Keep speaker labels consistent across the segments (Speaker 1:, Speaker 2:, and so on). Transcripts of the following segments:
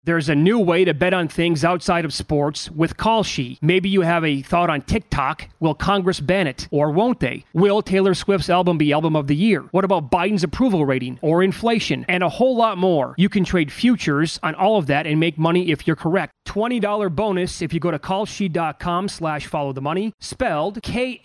Speaker 1: There's a new way to bet on things outside of sports with Kalshi. Maybe you have a thought on TikTok. Will Congress ban it? Or won't they? Will Taylor Swift's album be Album of the Year? What about Biden's approval rating? Or inflation? And a whole lot more. You can trade futures on all of that and make money if you're correct. $20 bonus if you go to kalshi.com/followthemoney, spelled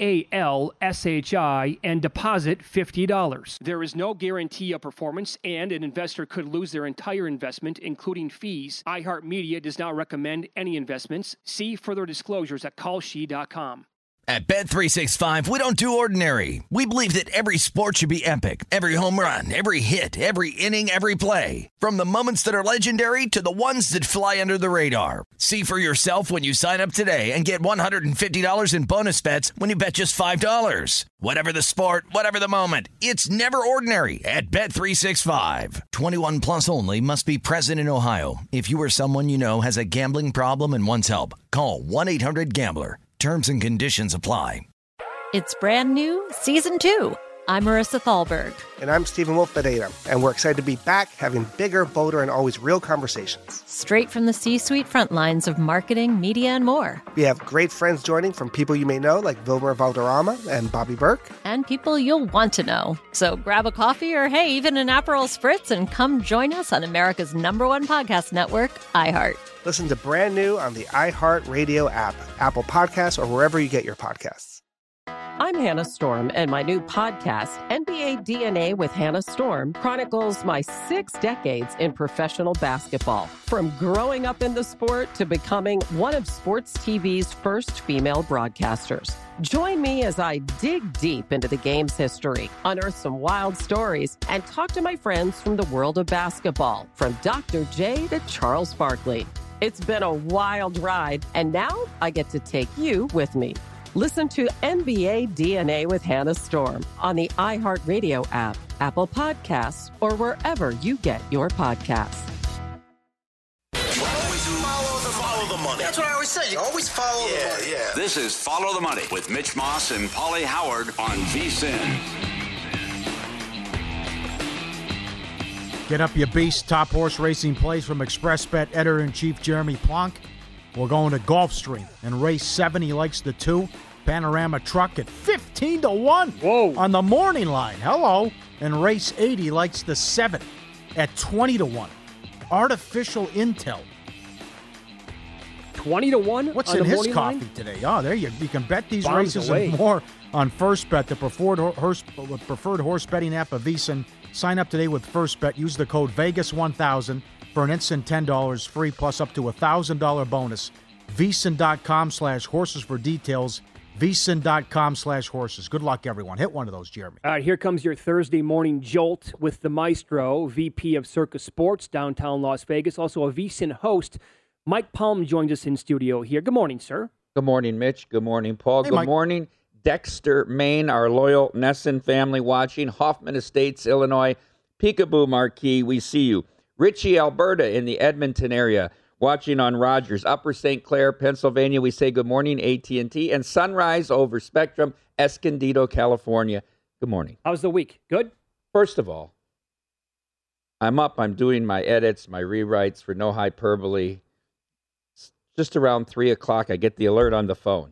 Speaker 1: KALSHI, and deposit $50. There is no guarantee of performance, and an investor could lose their entire investment, including fees. iHeartMedia does not recommend any investments. See further disclosures at kalshi.com.
Speaker 2: At Bet365, we don't do ordinary. We believe that every sport should be epic. Every home run, every hit, every inning, every play. From the moments that are legendary to the ones that fly under the radar. See for yourself when you sign up today and get $150 in bonus bets when you bet just $5. Whatever the sport, whatever the moment, it's never ordinary at Bet365. 21 plus only. Must be present in Ohio. If you or someone you know has a gambling problem and wants help, call 1-800-GAMBLER. Terms and conditions apply.
Speaker 3: It's brand new, Season 2. I'm Marissa Thalberg.
Speaker 4: And I'm Stephen Wolf-Bedeta. And we're excited to be back having bigger, bolder, and always real conversations.
Speaker 3: Straight from the C-suite front lines of marketing, media, and more.
Speaker 4: We have great friends joining from people you may know, like Wilmer Valderrama and Bobby Burke.
Speaker 3: And people you'll want to know. So grab a coffee or, hey, even an Aperol Spritz and come join us on America's #1 podcast network, iHeart.
Speaker 4: Listen to Brand New on the iHeartRadio app, Apple Podcasts, or wherever you get your podcasts.
Speaker 5: I'm Hannah Storm, and my new podcast, NBA DNA with Hannah Storm, chronicles my 6 decades in professional basketball. From growing up in the sport to becoming one of sports TV's first female broadcasters. Join me as I dig deep into the game's history, unearth some wild stories, and talk to my friends from the world of basketball, from Dr. J to Charles Barkley. It's been a wild ride, and now I get to take you with me. Listen to NBA DNA with Hannah Storm on the iHeartRadio app, Apple Podcasts, or wherever you get your podcasts.
Speaker 6: Always follow the money. That's what I always say. You always follow the money. Yeah.
Speaker 7: This is Follow the Money with Mitch Moss and Paulie Howard on VSiN.
Speaker 8: Get up your beast. Top horse racing plays from ExpressBet editor-in-chief Jeremy Plonk. We're going to Gulfstream. In race 7, he likes the 2. Panorama Truck at 15-1.
Speaker 1: Whoa.
Speaker 8: On the morning line. Hello. In race 8, he likes the 7 at 20-1. Artificial Intel.
Speaker 1: 20-1?
Speaker 8: What's
Speaker 1: on
Speaker 8: in
Speaker 1: the
Speaker 8: his
Speaker 1: morning
Speaker 8: coffee
Speaker 1: line?
Speaker 8: today? Oh, there you can bet these
Speaker 1: Bombs
Speaker 8: races
Speaker 1: away.
Speaker 8: and more on First Bet, the preferred horse betting app of VSiN. Sign up today with First Bet. Use the code VEGAS1000 for an instant $10 free plus up to $1,000 bonus. VSiN.com/horses for details. VSiN.com/horses. Good luck, everyone. Hit one of those, Jeremy.
Speaker 1: All right, here comes your Thursday morning jolt with the maestro, VP of Circus Sports, downtown Las Vegas. Also a VSiN host. Mike Palm joins us in studio here. Good morning, sir.
Speaker 9: Good morning, Mitch. Good morning, Paul.
Speaker 8: Hey,
Speaker 9: Good
Speaker 8: Mike.
Speaker 9: morning, Dexter, Maine, our loyal Nesson family watching. Hoffman Estates, Illinois. Peekaboo Marquee, we see you. Richie, Alberta, in the Edmonton area, watching on Rogers. Upper St. Clair, Pennsylvania, we say good morning, AT&T. And Sunrise over Spectrum, Escondido, California. Good morning.
Speaker 1: How's the week? Good?
Speaker 9: First of all, I'm up. I'm doing my edits, my rewrites for No Hyperbole. Just around 3 o'clock, I get the alert on the phone.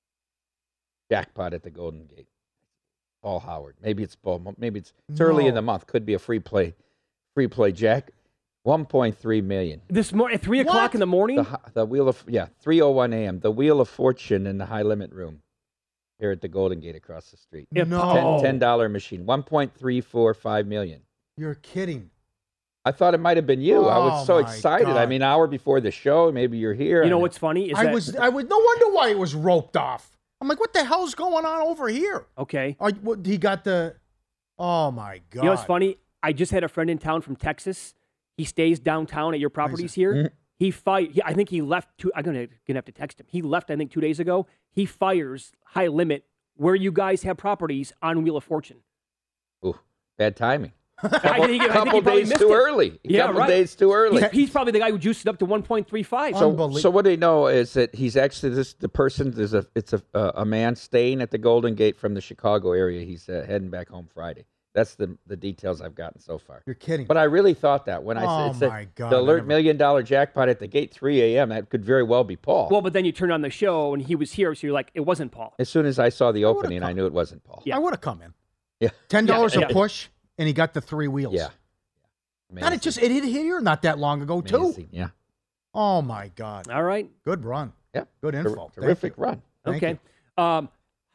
Speaker 9: Jackpot at the Golden Gate. Paul Howard. Maybe it's Paul. Maybe it's early in the month. Could be a free play. Jack. 1.3 million.
Speaker 1: This morning at 3 o'clock in the morning?
Speaker 9: The Wheel of 3:01 a.m. The Wheel of Fortune in the high limit room here at the Golden Gate across the street.
Speaker 8: No.
Speaker 9: $10 machine. 1.345 million.
Speaker 8: You're kidding.
Speaker 9: I thought it might have been you. I was so
Speaker 8: my
Speaker 9: excited.
Speaker 8: God.
Speaker 9: I mean, an hour before the show, maybe you're here.
Speaker 1: You know what's funny?
Speaker 8: I was no wonder why it was roped off. I'm like, what the hell's going on over here?
Speaker 1: Okay.
Speaker 8: He got the. Oh my God.
Speaker 1: You know what's funny? I just had a friend in town from Texas. He stays downtown at your properties here. I think he left. I'm gonna have to text him. He left, I think, 2 days ago. He fires High Limit where you guys have properties on Wheel of Fortune.
Speaker 9: Ooh, bad timing.
Speaker 1: I think he
Speaker 9: Couple
Speaker 1: probably
Speaker 9: days
Speaker 1: missed
Speaker 9: too
Speaker 1: it.
Speaker 9: early.
Speaker 1: Yeah,
Speaker 9: Couple
Speaker 1: right.
Speaker 9: days too early.
Speaker 1: He's probably the guy who juiced it up to 1.35.
Speaker 9: So what they know is that he's actually it's a man staying at the Golden Gate from the Chicago area. He's heading back home Friday. That's the details I've gotten so far.
Speaker 8: You're kidding.
Speaker 9: But I really thought that when I said
Speaker 8: my God,
Speaker 9: the alert $1 million jackpot at the gate 3 a.m., that could very well be Paul.
Speaker 1: Well, but then you turned on the show and he was here, so you're like, it wasn't Paul.
Speaker 9: As soon as I saw the opening, I knew it wasn't Paul.
Speaker 8: I would have come in.
Speaker 9: Yeah.
Speaker 8: $10 a push, and he got the 3 wheels.
Speaker 9: Yeah.
Speaker 8: God, it hit here not that long ago,
Speaker 9: Amazing.
Speaker 8: too.
Speaker 9: Yeah.
Speaker 8: Oh, my God.
Speaker 1: All right.
Speaker 8: Good run.
Speaker 9: Yeah.
Speaker 8: Good info.
Speaker 9: Terrific run.
Speaker 1: Okay.
Speaker 8: Wow.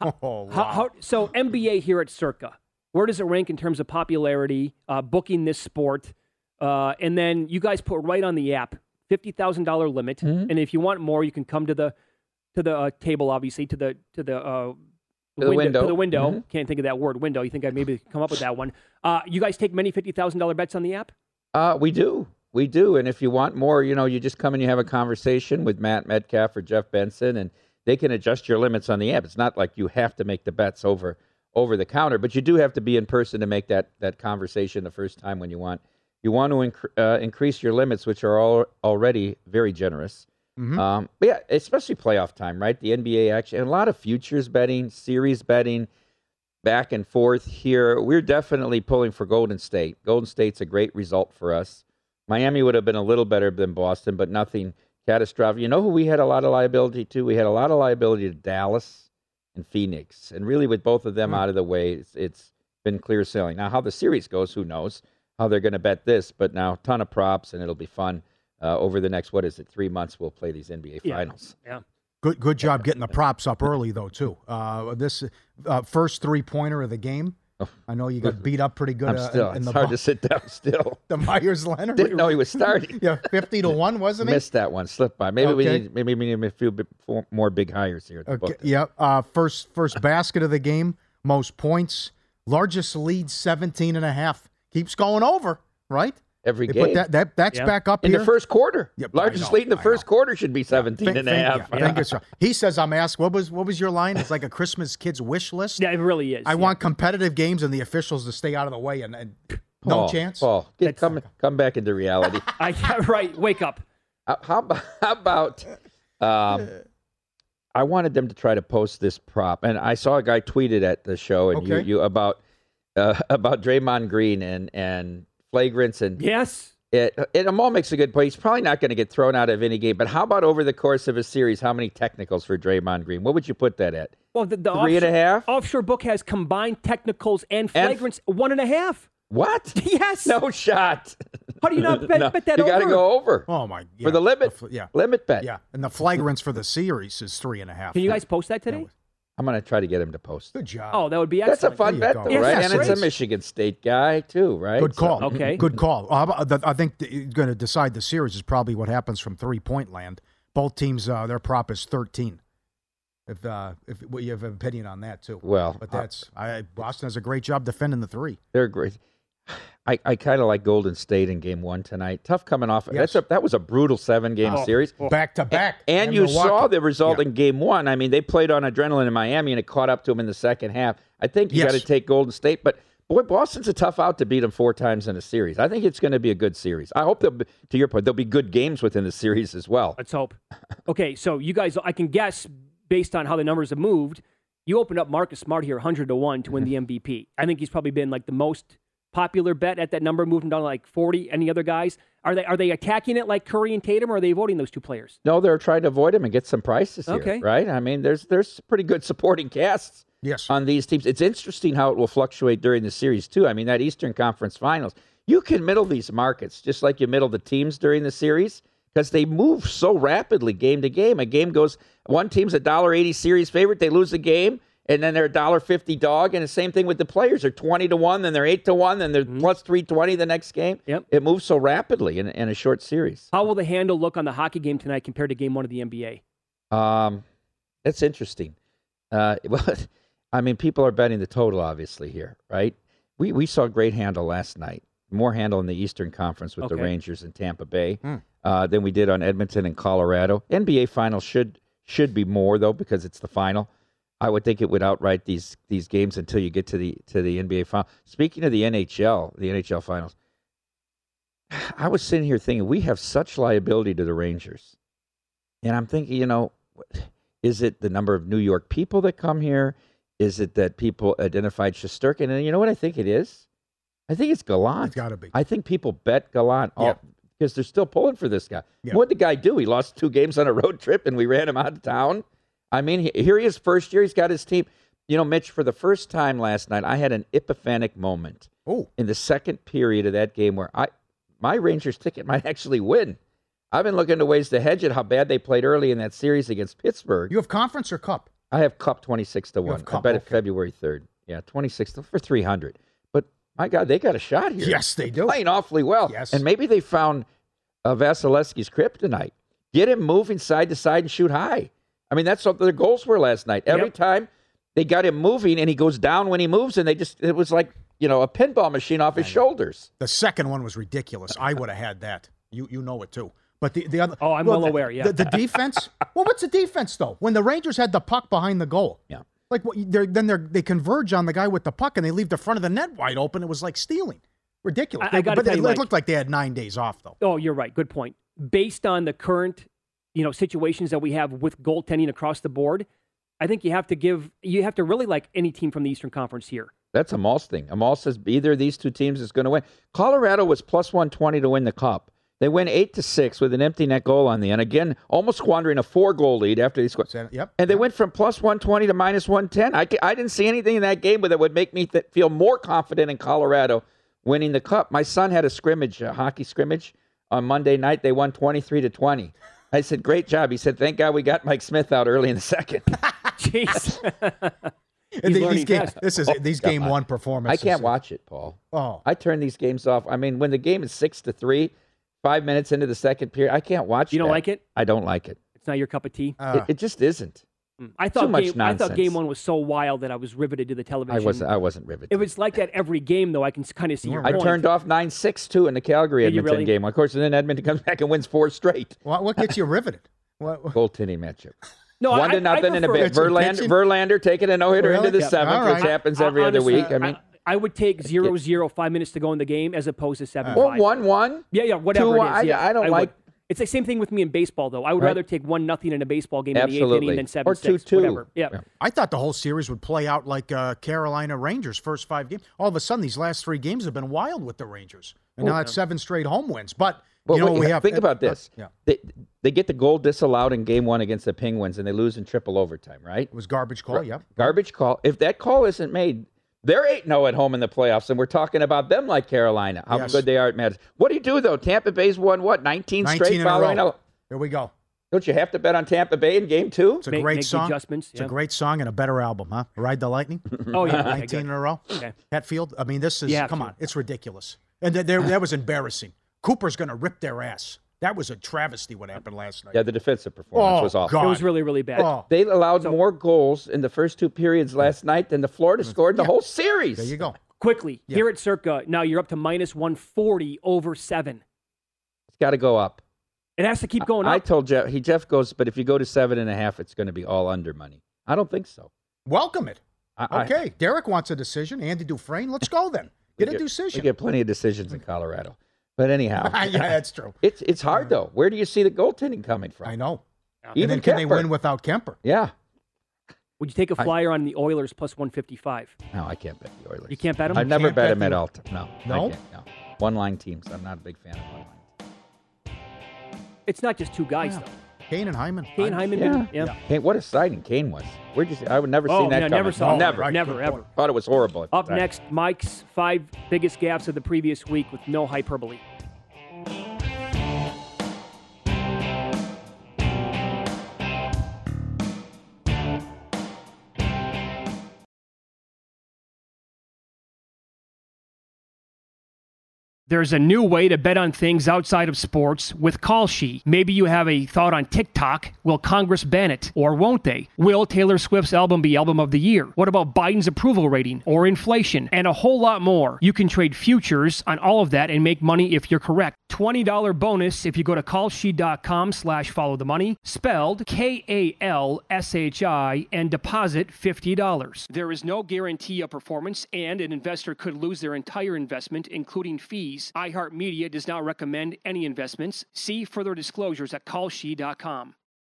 Speaker 1: So NBA here at Circa, where does it rank in terms of popularity, booking this sport? And then you guys put right on the app, $50,000 limit.
Speaker 9: Mm-hmm.
Speaker 1: And if you want more, you can come to the table, obviously, to the
Speaker 9: window.
Speaker 1: To the window.
Speaker 9: Mm-hmm.
Speaker 1: Can't think of that word, window. You think I'd maybe come up with that one. You guys take many $50,000 bets on the app?
Speaker 9: We do. We do. And if you want more, you just come and you have a conversation with Matt Metcalf or Jeff Benson, and they can adjust your limits on the app. It's not like you have to make the bets over the counter, but you do have to be in person to make that conversation the first time when you want. You want to increase your limits, which are already very generous. Mm-hmm. But yeah, especially playoff time, right? The NBA action, and a lot of futures betting, series betting, back and forth here. We're definitely pulling for Golden State. Golden State's a great result for us. Miami would have been a little better than Boston, but nothing catastrophic. You know who we had a lot of liability to? We had a lot of liability to Dallas and Phoenix. And really, with both of them out of the way, it's been clear sailing. Now, how the series goes, who knows? How they're going to bet this, but now a ton of props, and it'll be fun. Over the next, 3 months, we'll play these NBA finals.
Speaker 1: Yeah.
Speaker 8: Good job getting the props up early, though, too. This first three-pointer of the game, I know you got beat up pretty good.
Speaker 9: I'm still.
Speaker 8: It's
Speaker 9: hard to sit down still.
Speaker 8: The Myers Leonard.
Speaker 9: Didn't know he was starting.
Speaker 8: 50-1, wasn't he?
Speaker 9: Missed that one. Slipped by. Maybe we need a few more big hires here.
Speaker 8: Okay. Yeah. First basket of the game. Most points. Largest lead, 17.5. Keeps going over, right?
Speaker 9: Every game.
Speaker 8: That's back up
Speaker 9: in
Speaker 8: here.
Speaker 9: the first quarter.
Speaker 8: Yep,
Speaker 9: Largest lead in the first quarter should be 17.5.
Speaker 8: I think it's right. He says, I'm asked, what was your line? It's like a Christmas kid's wish list.
Speaker 1: Yeah, it really is.
Speaker 8: I want competitive games and the officials to stay out of the way and no chance.
Speaker 9: Paul, come back into reality.
Speaker 1: Right, wake up.
Speaker 9: How about I wanted them to try to post this prop, and I saw a guy tweet it at the show, and you about Draymond Green and flagrants, and
Speaker 1: yes,
Speaker 9: Amal makes a good point. He's probably not going to get thrown out of any game, but how about over the course of a series, how many technicals for Draymond Green? What would you put that at?
Speaker 1: Well, the
Speaker 9: 3.5?
Speaker 1: Offshore book has combined technicals and flagrants 1.5.
Speaker 9: What?
Speaker 1: Yes.
Speaker 9: No shot.
Speaker 1: How do you not bet that
Speaker 9: you
Speaker 1: over?
Speaker 9: You got to go over.
Speaker 8: Oh, my. Yeah.
Speaker 9: For the limit. Limit bet.
Speaker 8: Yeah, and the flagrants for the series is 3.5.
Speaker 1: Can you guys post that today?
Speaker 9: I'm going to try to get him to post.
Speaker 8: Good job.
Speaker 1: Oh, that would be excellent.
Speaker 9: That's a fun bet, though, right?
Speaker 1: Yes,
Speaker 9: and it's a Michigan State guy, too, right?
Speaker 8: Good call.
Speaker 1: So, okay.
Speaker 8: Good call. I think going to decide the series is probably what happens from three-point land. Both teams, their prop is 13. If you have an opinion on that, too.
Speaker 9: Well.
Speaker 8: But Boston does a great job defending the three.
Speaker 9: They're great. I kind of like Golden State in Game 1 tonight. Tough coming off.
Speaker 8: Yes.
Speaker 9: That was a brutal 7-game series.
Speaker 8: Back-to-back.
Speaker 9: And you saw the result in Game 1. I mean, they played on adrenaline in Miami, and it caught up to them in the second half. I think you got to take Golden State. But, boy, Boston's a tough out to beat them 4 times in a series. I think it's going to be a good series. I hope, to your point, there'll be good games within the series as well.
Speaker 1: Let's hope. Okay, so you guys, I can guess, based on how the numbers have moved, you opened up Marcus Smart here 100-1 to win the MVP. I think he's probably been like the most popular bet at that number, moving down to like 40. Any other guys? Are they attacking it like Curry and Tatum, or are they avoiding those two players?
Speaker 9: No, they're trying to avoid him and get some prices here,
Speaker 1: okay.
Speaker 9: Right? I mean, there's pretty good supporting casts on these teams. It's interesting how it will fluctuate during the series, too. I mean, that Eastern Conference Finals, you can middle these markets just like you middle the teams during the series because they move so rapidly game to game. A game goes, one team's a $1.80 series favorite, they lose the game, and then they're a $1.50 dog, and the same thing with the players. They're 20-1, then they're 8-1, then they're plus 320 the next game.
Speaker 1: Yep.
Speaker 9: It moves so rapidly in a short series.
Speaker 1: How will the handle look on the hockey game tonight compared to Game 1 of the NBA?
Speaker 9: That's interesting. Well, I mean, people are betting the total, obviously, here, right? We saw great handle last night. More handle in the Eastern Conference with the Rangers and Tampa Bay than we did on Edmonton and Colorado. NBA Finals should be more, though, because it's the final. I would think it would outright these games until you get to the NBA final. Speaking of the NHL finals, I was sitting here thinking we have such liability to the Rangers, and I'm thinking, is it the number of New York people that come here? Is it that people identified Shesterkin? And you know what I think it is? I think it's Gallant.
Speaker 8: It's got to be.
Speaker 9: I think people bet Gallant because they're still pulling for this guy.
Speaker 8: Yeah.
Speaker 9: What did the guy do? He lost 2 games on a road trip, and we ran him out of town. I mean, here he is, first year. He's got his team. You know, Mitch, for the first time last night, I had an epiphanic moment in the second period of that game where my Rangers ticket might actually win. I've been looking at ways to hedge it, how bad they played early in that series against Pittsburgh.
Speaker 8: You have conference or cup?
Speaker 9: I have Cup 26-1.
Speaker 8: Cup,
Speaker 9: I bet it February 3rd. Yeah, 26 for 300. But, my God, they got a shot here.
Speaker 8: Yes, they do.
Speaker 9: Playing awfully well.
Speaker 8: Yes.
Speaker 9: And maybe they found Vasilevsky's kryptonite. Get him moving side to side and shoot high. I mean, that's what their goals were last night. Every time they got him moving, and he goes down when he moves, and it was like, a pinball machine off his shoulders.
Speaker 8: The second one was ridiculous. I would have had that. You know it, too. But the other...
Speaker 1: Oh, I'm well aware, yeah.
Speaker 8: The defense? Well, what's the defense, though? When the Rangers had the puck behind the goal.
Speaker 9: Yeah.
Speaker 8: Like, they converge on the guy with the puck, and they leave the front of the net wide open. It was like stealing. Ridiculous.
Speaker 1: I gotta tell you,
Speaker 8: it looked like they had 9 days off, though.
Speaker 1: Oh, you're right. Good point. Based on the current, situations that we have with goaltending across the board, I think you have to really like any team from the Eastern Conference here.
Speaker 9: That's Amal's thing. Amal says either of these two teams is going to win. Colorado was plus 120 to win the Cup. They win 8-6 with an empty net goal on the end. Again, almost squandering a 4-goal lead after they scored.
Speaker 8: Yep.
Speaker 9: And they went from plus 120 to minus 110. I didn't see anything in that game that would make me feel more confident in Colorado winning the Cup. My son had a hockey scrimmage on Monday night. They won 23-20. I said, great job. He said, thank God we got Mike Smith out early in the second.
Speaker 1: Jeez.
Speaker 8: These game one performances.
Speaker 9: I can't watch it, Paul.
Speaker 8: Oh.
Speaker 9: I turn these games off. I mean, when the game is 6-3, 5 minutes into the second period, I can't watch it.
Speaker 1: You don't like it?
Speaker 9: I don't like it.
Speaker 1: It's not your cup of tea?
Speaker 9: It just isn't.
Speaker 1: I thought game one was so wild that I was riveted to the television.
Speaker 9: I wasn't riveted.
Speaker 1: It was like that every game, though. I can kind of see your point.
Speaker 9: I turned off 9-6, in the Calgary-Edmonton game. Of course, and then Edmonton comes back and wins 4 straight.
Speaker 8: What gets you riveted?
Speaker 9: Goaltending matchup.
Speaker 1: No,
Speaker 9: 1-0 in a bit. Verlander taking a no-hitter into the seventh, which happens every other week.
Speaker 1: I would take 0-0, 5 minutes to go in the game, as opposed to 7-5.
Speaker 9: Or 1-1.
Speaker 1: Yeah, whatever
Speaker 9: 2-1.
Speaker 1: it is. Yeah,
Speaker 9: I don't like.
Speaker 1: It's the same thing with me in baseball, though. I would rather take 1-0 in a baseball game in the 8th inning than 7-6.
Speaker 9: Or 2-2.
Speaker 1: Whatever. Yeah.
Speaker 8: I thought the whole series would play out like Carolina Rangers first 5 games. All of a sudden, these last 3 games have been wild with the Rangers, and now it's 7 straight home wins. But
Speaker 9: think about this. They get the goal disallowed in game 1 against the Penguins, and they lose in triple overtime. Right?
Speaker 8: It was garbage call. Yep.
Speaker 9: Garbage call. If that call isn't made, they're 8-0 at home in the playoffs, and we're talking about them like Carolina, how good they are at Madison. What do you do, though? Tampa Bay's won, 19 straight following?
Speaker 8: Here we go.
Speaker 9: Don't you have to bet on Tampa Bay in game 2?
Speaker 8: It's a great song. It's a great song and a better album, huh? Ride the Lightning?
Speaker 1: Oh, yeah.
Speaker 8: 19 in a row.
Speaker 1: Okay.
Speaker 8: Hatfield, I mean, this is, come on, it's ridiculous. And that was embarrassing. Cooper's going to rip their ass. That was a travesty what happened last night.
Speaker 9: Yeah, the defensive performance was awful.
Speaker 8: God.
Speaker 1: It was really, really bad.
Speaker 9: They allowed more goals in the first 2 periods last night than the Florida scored the whole series.
Speaker 8: There you go.
Speaker 1: Quickly, here at Circa, now you're up to minus 140 over 7.
Speaker 9: It's got to go up.
Speaker 1: It has to keep going up.
Speaker 9: I told Jeff, Jeff goes, but if you go to 7.5, it's going to be all under money. I don't think so.
Speaker 8: Welcome it. Okay, Derek wants a decision. Andy Dufresne, let's go then. Get a decision.
Speaker 9: We get plenty of decisions in Colorado. But anyhow.
Speaker 8: Yeah, that's true.
Speaker 9: It's hard, though. Where do you see the goaltending coming from?
Speaker 8: I know.
Speaker 9: Even
Speaker 8: and then can they win without Kemper?
Speaker 9: Yeah.
Speaker 1: Would you take a flyer on the Oilers plus 155?
Speaker 9: No, I can't bet the Oilers.
Speaker 1: You can't bet them?
Speaker 9: I've never bet them at all. No.
Speaker 8: No?
Speaker 9: I can't, no. One-line teams. I'm not a big fan of one-line.
Speaker 1: It's not just 2 guys, though.
Speaker 8: Kane and Hyman.
Speaker 1: Yeah.
Speaker 9: Kane, what a sighting Kane was. Where'd you see? I would never seen that coming.
Speaker 1: Never saw
Speaker 9: Never.
Speaker 1: Never, ever.
Speaker 9: Thought it was horrible.
Speaker 1: Up next, Mike's 5 biggest gaffes of the previous week with no hyperbole. There's a new way to bet on things outside of sports with Kalshi. Maybe you have a thought on TikTok. Will Congress ban it? Or won't they? Will Taylor Swift's album be album of the year? What about Biden's approval rating or inflation? And a whole lot more. You can trade futures on all of that and make money if you're correct. $20 bonus if you go to kalshi.com/followthemoney, spelled KALSHI, and deposit $50. There is no guarantee of performance, and an investor could lose their entire investment, including fees. iHeartMedia does not recommend any investments. See further disclosures at kalshi.com.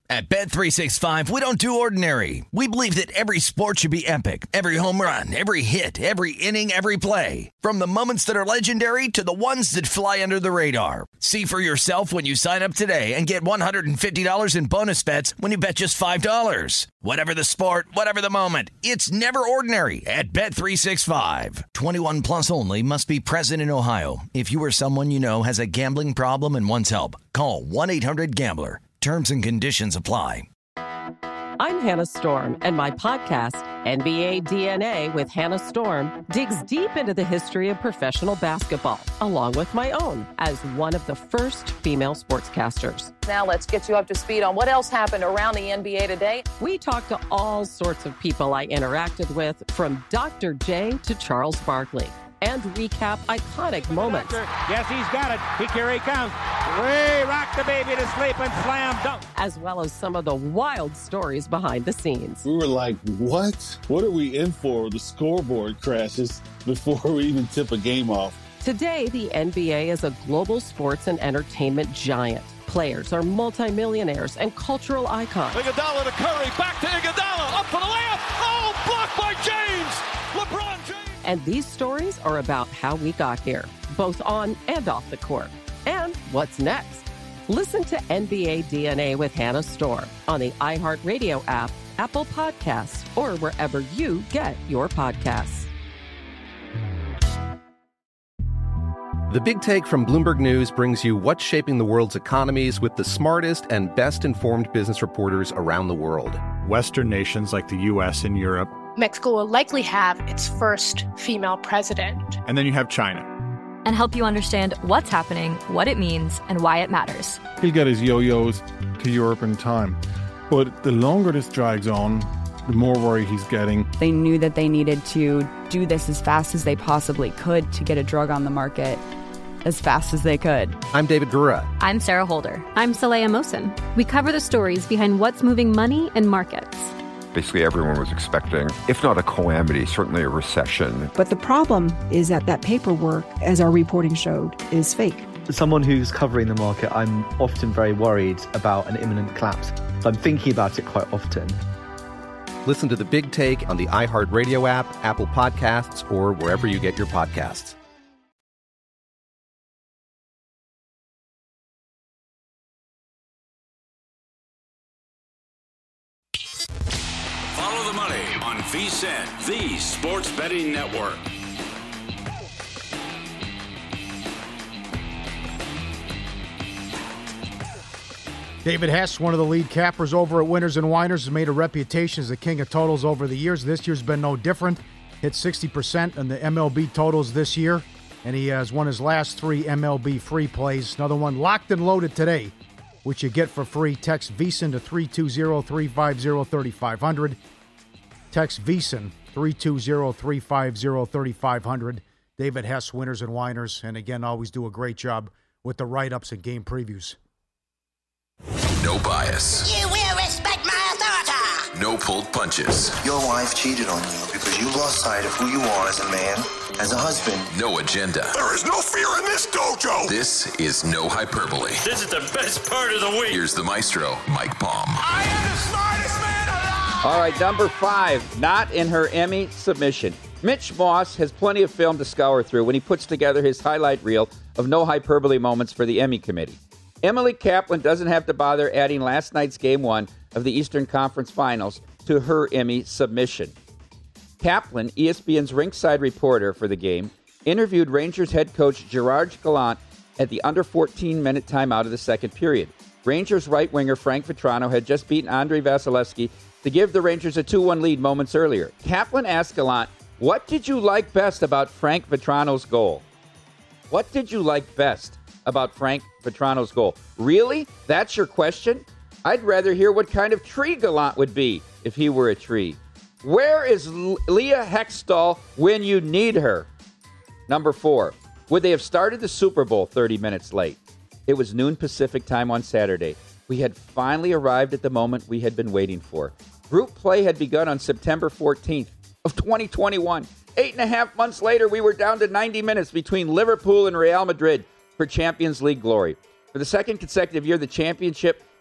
Speaker 2: At Bet365, we don't do ordinary. We believe that every sport should be epic. Every home run, every hit, every inning, every play. From the moments that are legendary to the ones that fly under the radar. See for yourself when you sign up today and get $150 in bonus bets when you bet just $5. Whatever the sport, whatever the moment, it's never ordinary at Bet365. 21 plus only. Must be present in Ohio. If you or someone you know has a gambling problem and wants help, call 1-800-GAMBLER. Terms and conditions apply.
Speaker 5: I'm Hannah Storm, and my podcast, NBA DNA with Hannah Storm, digs deep into the history of professional basketball, along with my own, as one of the first female sportscasters.
Speaker 10: Now let's get you up to speed on what else happened around the NBA today.
Speaker 5: We talk to all sorts of people I interacted with, from Dr. J to Charles Barkley, and recap iconic moments.
Speaker 11: Yes, he's got it. Here he comes. Way rock the baby to sleep and slam dunk.
Speaker 5: As well as some of the wild stories behind the scenes.
Speaker 12: We were like, what? What are we in for? The scoreboard crashes before we even tip a game off.
Speaker 5: Today, the NBA is a global sports and entertainment giant. Players are multimillionaires and cultural icons.
Speaker 13: Iguodala to Curry, back to Iguodala, up for the layup. Oh, blocked by James. LeBron James.
Speaker 5: And these stories are about how we got here, both on and off the court. And what's next? Listen to NBA DNA with Hannah Storm on the iHeartRadio app, Apple Podcasts, or wherever you get your podcasts.
Speaker 14: The Big Take from Bloomberg News brings you what's shaping the world's economies with the smartest and best-informed business reporters around the world.
Speaker 15: Western nations like the U.S. and Europe.
Speaker 16: Mexico will likely have its first female president.
Speaker 15: And then you have China.
Speaker 17: And help you understand what's happening, what it means, and why it matters.
Speaker 18: He'll get his yo-yos to Europe in time. But the longer this drags on, the more worry he's getting.
Speaker 19: They knew that they needed to do this as fast as they possibly could to get a drug on the market as fast as they could.
Speaker 14: I'm David Gura.
Speaker 17: I'm Sarah Holder.
Speaker 20: I'm Saleha Mohsen. We cover the stories behind what's moving money and markets.
Speaker 21: Basically, everyone was expecting, if not a calamity, certainly a recession.
Speaker 22: But the problem is that paperwork, as our reporting showed, is fake.
Speaker 23: As someone who's covering the market, I'm often very worried about an imminent collapse. So I'm thinking about it quite often.
Speaker 14: Listen to The Big Take on the iHeartRadio app, Apple Podcasts, or wherever you get your podcasts.
Speaker 7: Follow the money on VSiN, the sports betting network.
Speaker 8: David Hess, one of the lead cappers over at Winners and Winers, has made a reputation as the king of totals over the years. This year's been no different. Hit 60% on the MLB totals this year, and he has won his last 3 MLB free plays. Another one locked and loaded today, which you get for free. Text VSiN to 320-350-3500. Text VSiN 320-350-3500. David Hess, Winners and Winers, and again, always do a great job with the write-ups and game previews.
Speaker 24: No bias.
Speaker 25: You will respect my authority.
Speaker 24: No pulled punches.
Speaker 6: Your wife cheated on you because you lost sight of who you are as a man, as a husband.
Speaker 24: No agenda.
Speaker 26: There is no fear in this dojo.
Speaker 24: This is no hyperbole.
Speaker 27: This is the best part of the week.
Speaker 24: Here's the maestro, Mike Palm.
Speaker 26: I am the smartest man alive.
Speaker 9: All right, number 5, not in her Emmy submission. Mitch Moss has plenty of film to scour through when he puts together his highlight reel of no hyperbole moments for the Emmy committee. Emily Kaplan doesn't have to bother adding last night's Game 1 of the Eastern Conference Finals to her Emmy submission. Kaplan, ESPN's ringside reporter for the game, interviewed Rangers head coach Gerard Gallant at the under 14-minute timeout of the second period. Rangers right winger Frank Vetrano had just beaten Andrei Vasilevsky to give the Rangers a 2-1 lead moments earlier. Kaplan asked Gallant, "What did you like best about Frank Vetrano's goal?" What did you like best about Frank Vetrano's goal? Really? That's your question? I'd rather hear what kind of tree Gallant would be if he were a tree. Where is Leah Hextall when you need her? Number 4, would they have started the Super Bowl 30 minutes late? It was noon Pacific time on Saturday. We had finally arrived at the moment we had been waiting for. Group play had begun on September 14th of 2021. 8.5 months later, we were down to 90 minutes between Liverpool and Real Madrid for Champions League glory. For the second consecutive year, the championship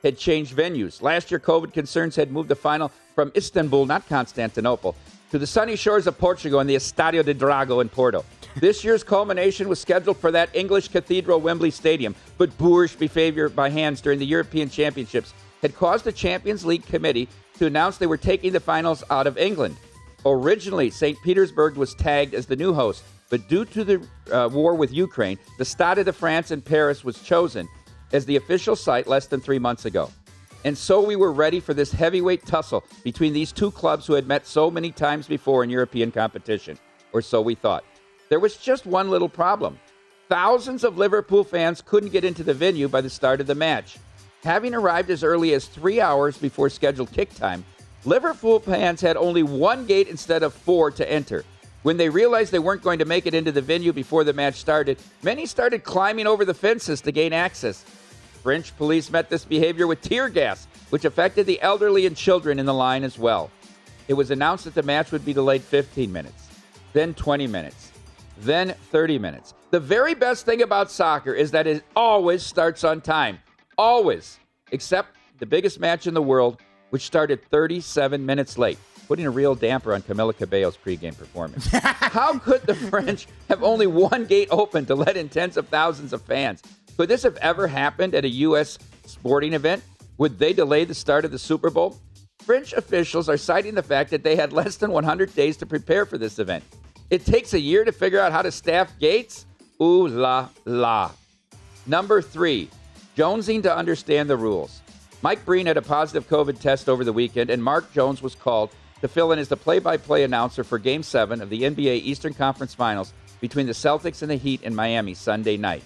Speaker 9: had changed venues. Last year, COVID concerns had moved the final from Istanbul, not Constantinople, to the sunny shores of Portugal and the Estadio de Dragão in Porto. This year's culmination was scheduled for that English cathedral Wembley Stadium, but boorish behavior by Hans during the European Championships had caused the Champions League committee to announce they were taking the finals out of England. Originally, St. Petersburg was tagged as the new host, but due to the war with Ukraine, the Stade de France in Paris was chosen as the official site less than 3 months ago. And so we were ready for this heavyweight tussle between these two clubs who had met so many times before in European competition, or so we thought. There was just one little problem. Thousands of Liverpool fans couldn't get into the venue by the start of the match. Having arrived as early as 3 hours before scheduled kick time, Liverpool fans had only one gate instead of 4 to enter. When they realized they weren't going to make it into the venue before the match started, many started climbing over the fences to gain access. French police met this behavior with tear gas, which affected the elderly and children in the line as well. It was announced that the match would be delayed 15 minutes, then 20 minutes, then 30 minutes. The very best thing about soccer is that it always starts on time. Always. Except the biggest match in the world, which started 37 minutes late, putting a real damper on Camila Cabello's pregame performance. How could the French have only one gate open to let in tens of thousands of fans? Could this have ever happened at a U.S. sporting event? Would they delay the start of the Super Bowl? French officials are citing the fact that they had less than 100 days to prepare for this event. It takes a year to figure out how to staff gates? Ooh la la. Number 3, jonesing to understand the rules. Mike Breen had a positive COVID test over the weekend, and Mark Jones was called to fill in as the play-by-play announcer for Game 7 of the NBA Eastern Conference Finals between the Celtics and the Heat in Miami Sunday night.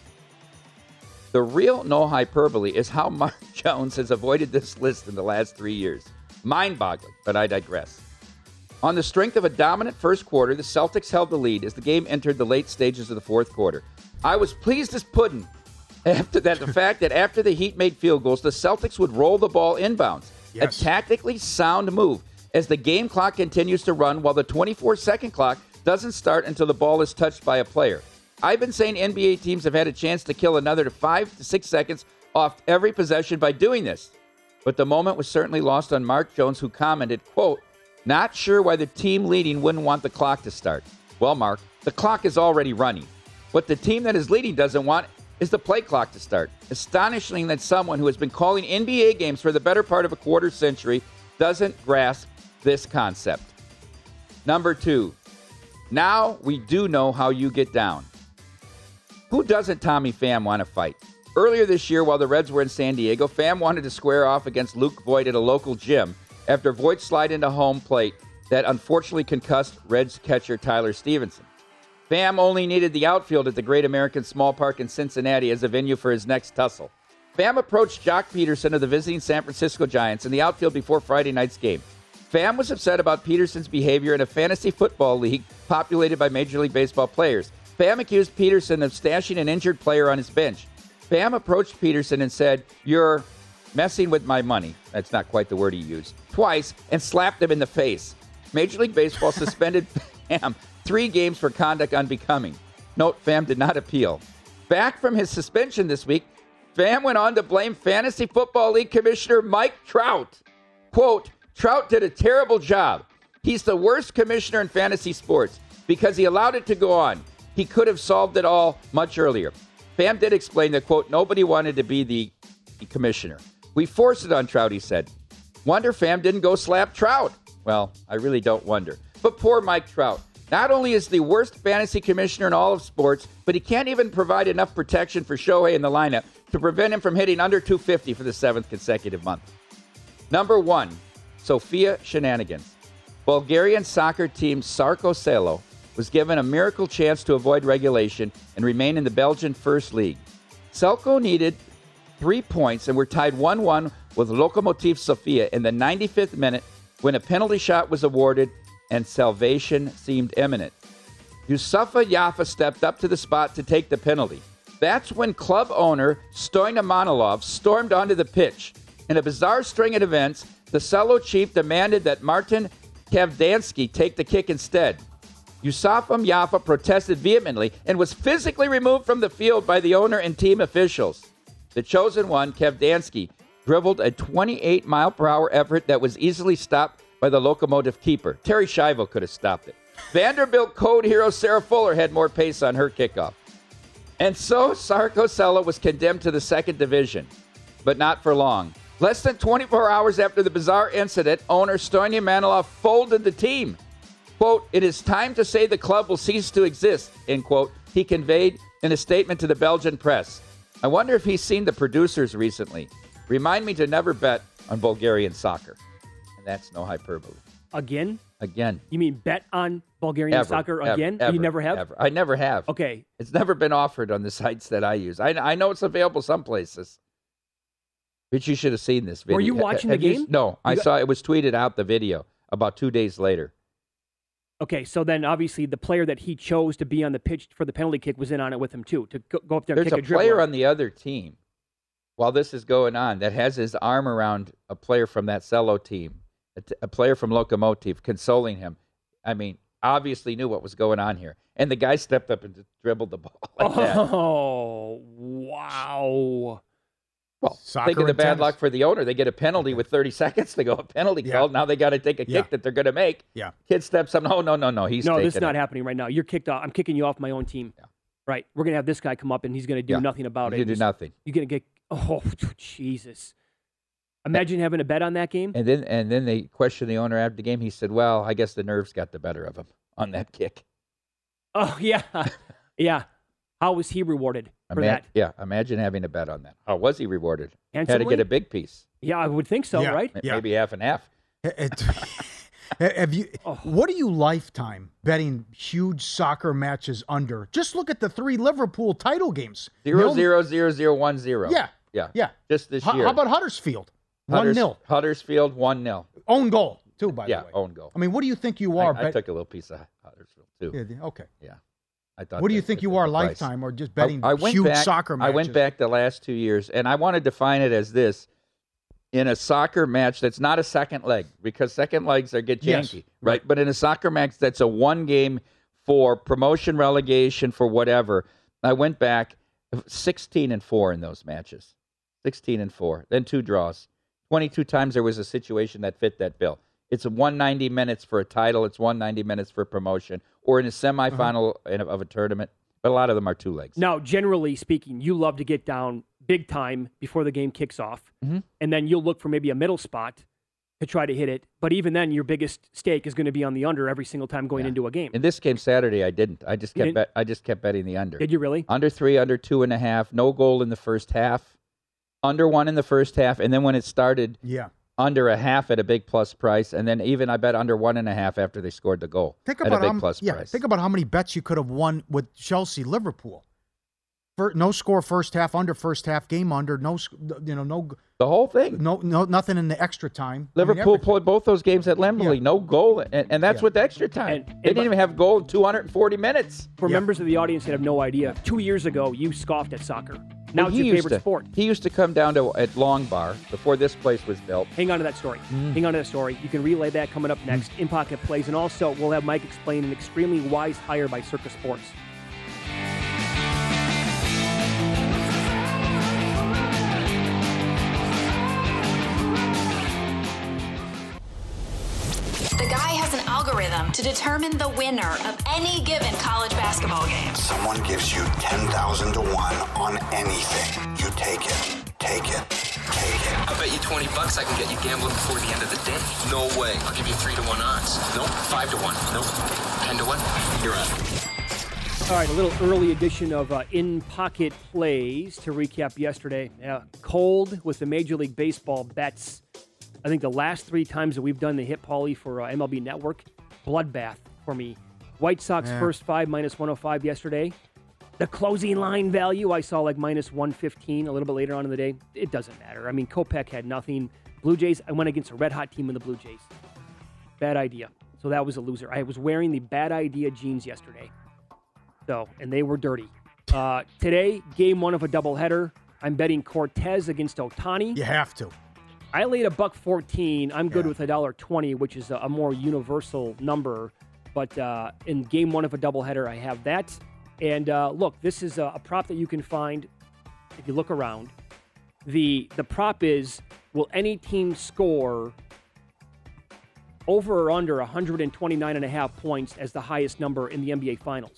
Speaker 9: The real no hyperbole is how Mark Jones has avoided this list in the last 3 years. Mind-boggling, but I digress. On the strength of a dominant first quarter, the Celtics held the lead as the game entered the late stages of the fourth quarter. I was pleased as pudding the fact that after the Heat made field goals, the Celtics would roll the ball inbounds. Yes. A tactically sound move as the game clock continues to run while the 24-second clock doesn't start until the ball is touched by a player. I've been saying NBA teams have had a chance to kill another 5 to 6 seconds off every possession by doing this. But the moment was certainly lost on Mark Jones, who commented, quote, "Not sure why the team leading wouldn't want the clock to start." Well, Mark, the clock is already running. What the team that is leading doesn't want is the play clock to start. Astonishing that someone who has been calling NBA games for the better part of a quarter century doesn't grasp this concept. Number 2, now we do know how you get down. Who doesn't Tommy Pham want to fight? Earlier this year, while the Reds were in San Diego, Pham wanted to square off against Luke Voigt at a local gym after Voigt slid into home plate that unfortunately concussed Reds catcher Tyler Stevenson. Pham only needed the outfield at the Great American Small Park in Cincinnati as a venue for his next tussle. Pham approached Jock Peterson of the visiting San Francisco Giants in the outfield before Friday night's game. Pham was upset about Peterson's behavior in a fantasy football league populated by Major League Baseball players. Pham accused Peterson of stashing an injured player on his bench. Pham approached Peterson and said, "You're messing with my money." That's not quite the word he used. Twice, and slapped him in the face. Major League Baseball suspended Pham 3 games for conduct unbecoming. Note, Pham did not appeal. Back from his suspension this week, Pham went on to blame Fantasy Football League Commissioner Mike Trout. Quote, "Trout did a terrible job. He's the worst commissioner in fantasy sports because he allowed it to go on. He could have solved it all much earlier." Pham did explain that, quote, "Nobody wanted to be the commissioner. We forced it on Trout," he said. Wonder Pham didn't go slap Trout. Well, I really don't wonder. But poor Mike Trout. Not only is the worst fantasy commissioner in all of sports, but he can't even provide enough protection for Shohei in the lineup to prevent him from hitting under 250 for the 7th consecutive month. Number 1, Sofia shenanigans. Bulgarian soccer team Sarko Selo was given a miracle chance to avoid regulation and remain in the Belgian First League. Selko needed 3 points and were tied 1-1 with Lokomotiv Sofia in the 95th minute when a penalty shot was awarded and salvation seemed imminent. Yusufa Yafa stepped up to the spot to take the penalty. That's when club owner Stoyna Manilov stormed onto the pitch. In a bizarre string of events, the Selo chief demanded that Martin Kavdansky take the kick instead. Yusufa Yafa protested vehemently and was physically removed from the field by the owner and team officials. The chosen one, Kavdansky, dribbled a 28-mile-per-hour effort that was easily stopped by the Locomotive keeper. Terry Schiavo could have stopped it. Vanderbilt code hero Sarah Fuller had more pace on her kickoff. And so Sara Cosella was condemned to the second division, but not for long. Less than 24 hours after the bizarre incident, owner Stoyan Manilov folded the team. Quote, "It is time to say the club will cease to exist," end quote, he conveyed in a statement to the Belgian press. I wonder if he's seen the producers recently. Remind me to never bet on Bulgarian soccer. And that's no hyperbole.
Speaker 1: Again?
Speaker 9: Again.
Speaker 1: You mean bet on Bulgarian soccer again?
Speaker 9: Ever,
Speaker 1: you never have?
Speaker 9: Ever. I never have.
Speaker 1: Okay.
Speaker 9: It's never been offered on the sites that I use. I know it's available some places. But you should have seen this video.
Speaker 1: Were you watching the game?
Speaker 9: No. I saw it was tweeted out, the video, about 2 days later.
Speaker 1: Okay, so then obviously the player that he chose to be on the pitch for the penalty kick was in on it with him too, to go up there and kick a dribble.
Speaker 9: There's a player on the other team, while this is going on, that has his arm around a player from that Cello team, a player from Lokomotiv, consoling him. I mean, obviously knew what was going on here. And the guy stepped up and dribbled the ball like that.
Speaker 1: Oh, wow.
Speaker 9: Well, think of the bad luck for the owner. They get a penalty with 30 seconds to go. A penalty called. Now they got to take a kick that they're going to make.
Speaker 8: Yeah.
Speaker 9: Kid steps up. No. He's
Speaker 1: no,
Speaker 9: taking
Speaker 1: this is not
Speaker 9: it.
Speaker 1: happening right now. You're kicked off. I'm kicking you off my own team. Yeah. Right. We're going to have this guy come up, and he's going to do nothing about it.
Speaker 9: You do nothing.
Speaker 1: You're going to get, oh, Jesus. Imagine having a bet on that game.
Speaker 9: And then they questioned the owner after the game. He said, well, I guess the nerves got the better of him on that kick.
Speaker 1: Oh, yeah. Yeah. How was he rewarded for that?
Speaker 9: Yeah, imagine having a bet on that. How was he rewarded?
Speaker 1: Handsomely?
Speaker 9: Had to get a big piece.
Speaker 1: Yeah, I would think so, right?
Speaker 9: Maybe half and half.
Speaker 8: Have you? What do you lifetime betting huge soccer matches under? Just look at the 3 Liverpool title games.
Speaker 9: 0-0-0-0-1-0.
Speaker 8: Yeah.
Speaker 9: Just this year.
Speaker 8: How about Huddersfield? 1-0.
Speaker 9: Huddersfield 1-0.
Speaker 8: Own goal too, by the way.
Speaker 9: Yeah, own goal.
Speaker 8: I mean, what do you think you are?
Speaker 9: I took a little piece of Huddersfield too.
Speaker 8: Yeah, okay.
Speaker 9: Yeah. I thought.
Speaker 8: What do you think you are, lifetime, or just betting huge soccer matches?
Speaker 9: I went back the last 2 years, and I want to define it as this: in a soccer match that's not a second leg, because second legs get janky, right? But in a soccer match that's a one game for promotion, relegation, for whatever, I went back 16-4 in those matches, 16-4, then 2 draws. 22 times there was a situation that fit that bill. It's 190 minutes for a title. It's 190 minutes for promotion, or in a semifinal of a tournament. But a lot of them are 2 legs.
Speaker 1: Now, generally speaking, you love to get down big time before the game kicks off, and then you'll look for maybe a middle spot to try to hit it. But even then, your biggest stake is going to be on the under every single time going into a game.
Speaker 9: In this game Saturday, I didn't. I just kept betting the under.
Speaker 1: Did you really?
Speaker 9: Under 3, under 2.5. No goal in the first half. Under 1 in the first half, and then when it started, under a half at a big plus price, and then even I bet under 1.5 after they scored the goal at a big plus price.
Speaker 8: Think about how many bets you could have won with Chelsea Liverpool. No score first half, under first half, game under, no.
Speaker 9: The whole thing.
Speaker 8: No, nothing in the extra time.
Speaker 9: Liverpool played both those games at Wembley, no goal, and that's with extra time. They didn't even have goal in 240 minutes.
Speaker 1: For members of the audience that have no idea, 2 years ago you scoffed at soccer. Now it's your favorite sport.
Speaker 9: He used to come down at Long Bar before this place was built.
Speaker 1: Hang on to that story. Hang on to that story. You can relay that coming up next in Pocket Plays. And also, we'll have Mike explain an extremely wise hire by Circus Sports.
Speaker 2: The guy has an algorithm to determine the winner of any given college basketball game.
Speaker 6: Someone gives you 10,000 to 1 on anything. You take it. Take it. Take it.
Speaker 3: I'll bet you $20 I can get you gambling before the end of the day. No way. I'll give you 3-1 odds. Nope. 5-1. Nope. 10-1. You're out.
Speaker 1: All right, a little early edition of In Pocket Plays to recap yesterday. Cold with the Major League Baseball bets. I think the last 3 times that we've done the hit Pauly for MLB Network, bloodbath for me. White Sox first 5 -105 yesterday. The closing line value, I saw like -115 a little bit later on in the day. It doesn't matter. I mean, Kopech had nothing. Blue Jays, I went against a red-hot team in the Blue Jays. Bad idea. So that was a loser. I was wearing the bad idea jeans yesterday. And they were dirty. Today, game 1 of a doubleheader. I'm betting Cortez against Ohtani.
Speaker 8: You have to.
Speaker 1: I laid $1.14. I'm good with $1.20, which is a more universal number. But in game 1 of a doubleheader, I have that. And look, this is a prop that you can find if you look around. The prop is Will any team score over or under 129.5 points as the highest number in the NBA Finals?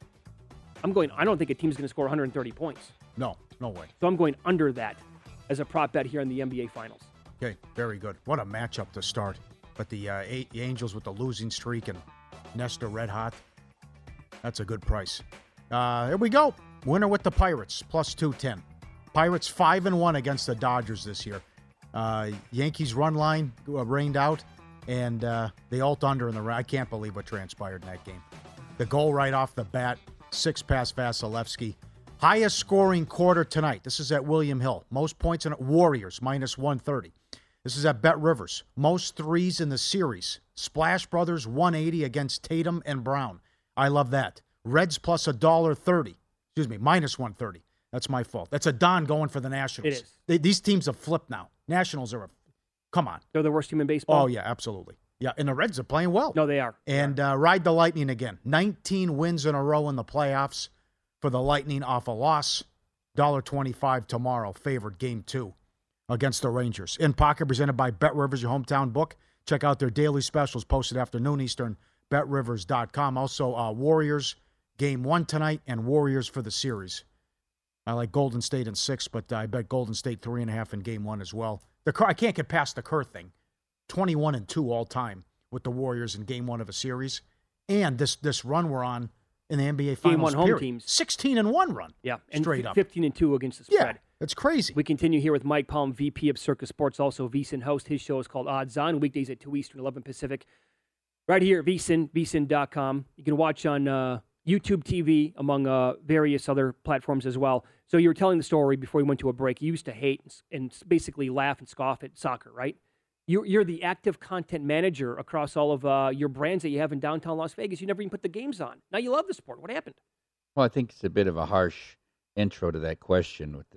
Speaker 1: I don't think a team's going to score 130 points.
Speaker 8: No way.
Speaker 1: So I'm going under that as a prop bet here in the NBA Finals.
Speaker 8: Okay, very good. What a matchup to start. But the Angels with the losing streak and Nestor red hot, that's a good price. Here we go. Winner with the Pirates, plus 210. Pirates 5-1 against the Dodgers this year. Yankees run line rained out, and they ult under in the I can't believe what transpired in that game. The goal right off the bat, 6 past Vasilevsky. Highest scoring quarter tonight. This is at William Hill. Most points in Warriors, minus 130. This is at Bet Rivers. Most threes in the series. Splash Brothers 180 against Tatum and Brown. I love that. Reds plus $1.30. Excuse me, minus 130. That's my fault. That's a Don going for the Nationals.
Speaker 1: It is.
Speaker 8: These teams have flipped now. Nationals are come on.
Speaker 1: They're the worst team in baseball?
Speaker 8: Oh, yeah, absolutely. Yeah, and the Reds are playing well.
Speaker 1: No, they are.
Speaker 8: And ride the Lightning again. 19 wins in a row in the playoffs for the Lightning off a loss. $1.25 tomorrow, favored game 2 against the Rangers. In Pocket, presented by Bet Rivers, your hometown book. Check out their daily specials posted afternoon Eastern, betrivers.com. Also, Warriors game 1 tonight and Warriors for the series. I like Golden State in 6, but I bet Golden State 3.5 in game 1 as well. I can't get past the Kerr thing. 21-2 all time with the Warriors in game 1 of a series. And this run we're on in the NBA Finals.
Speaker 1: Game 1 home teams.
Speaker 8: 16-1 run.
Speaker 1: Yeah, and
Speaker 8: straight up.
Speaker 1: 15-2 against the spread.
Speaker 8: Yeah, that's crazy.
Speaker 1: We continue here with Mike Palm, VP of Circus Sports, also VSiN host. His show is called Odds On, weekdays at 2 Eastern, 11 Pacific. Right here at VSiN, VSiN.com. You can watch on YouTube TV, among various other platforms as well. So you were telling the story before we went to a break. You used to hate and basically laugh and scoff at soccer, right? You're the active content manager across all of your brands that you have in downtown Las Vegas. You never even put the games on. Now you love the sport. What happened?
Speaker 9: Well, I think it's a bit of a harsh intro to that question with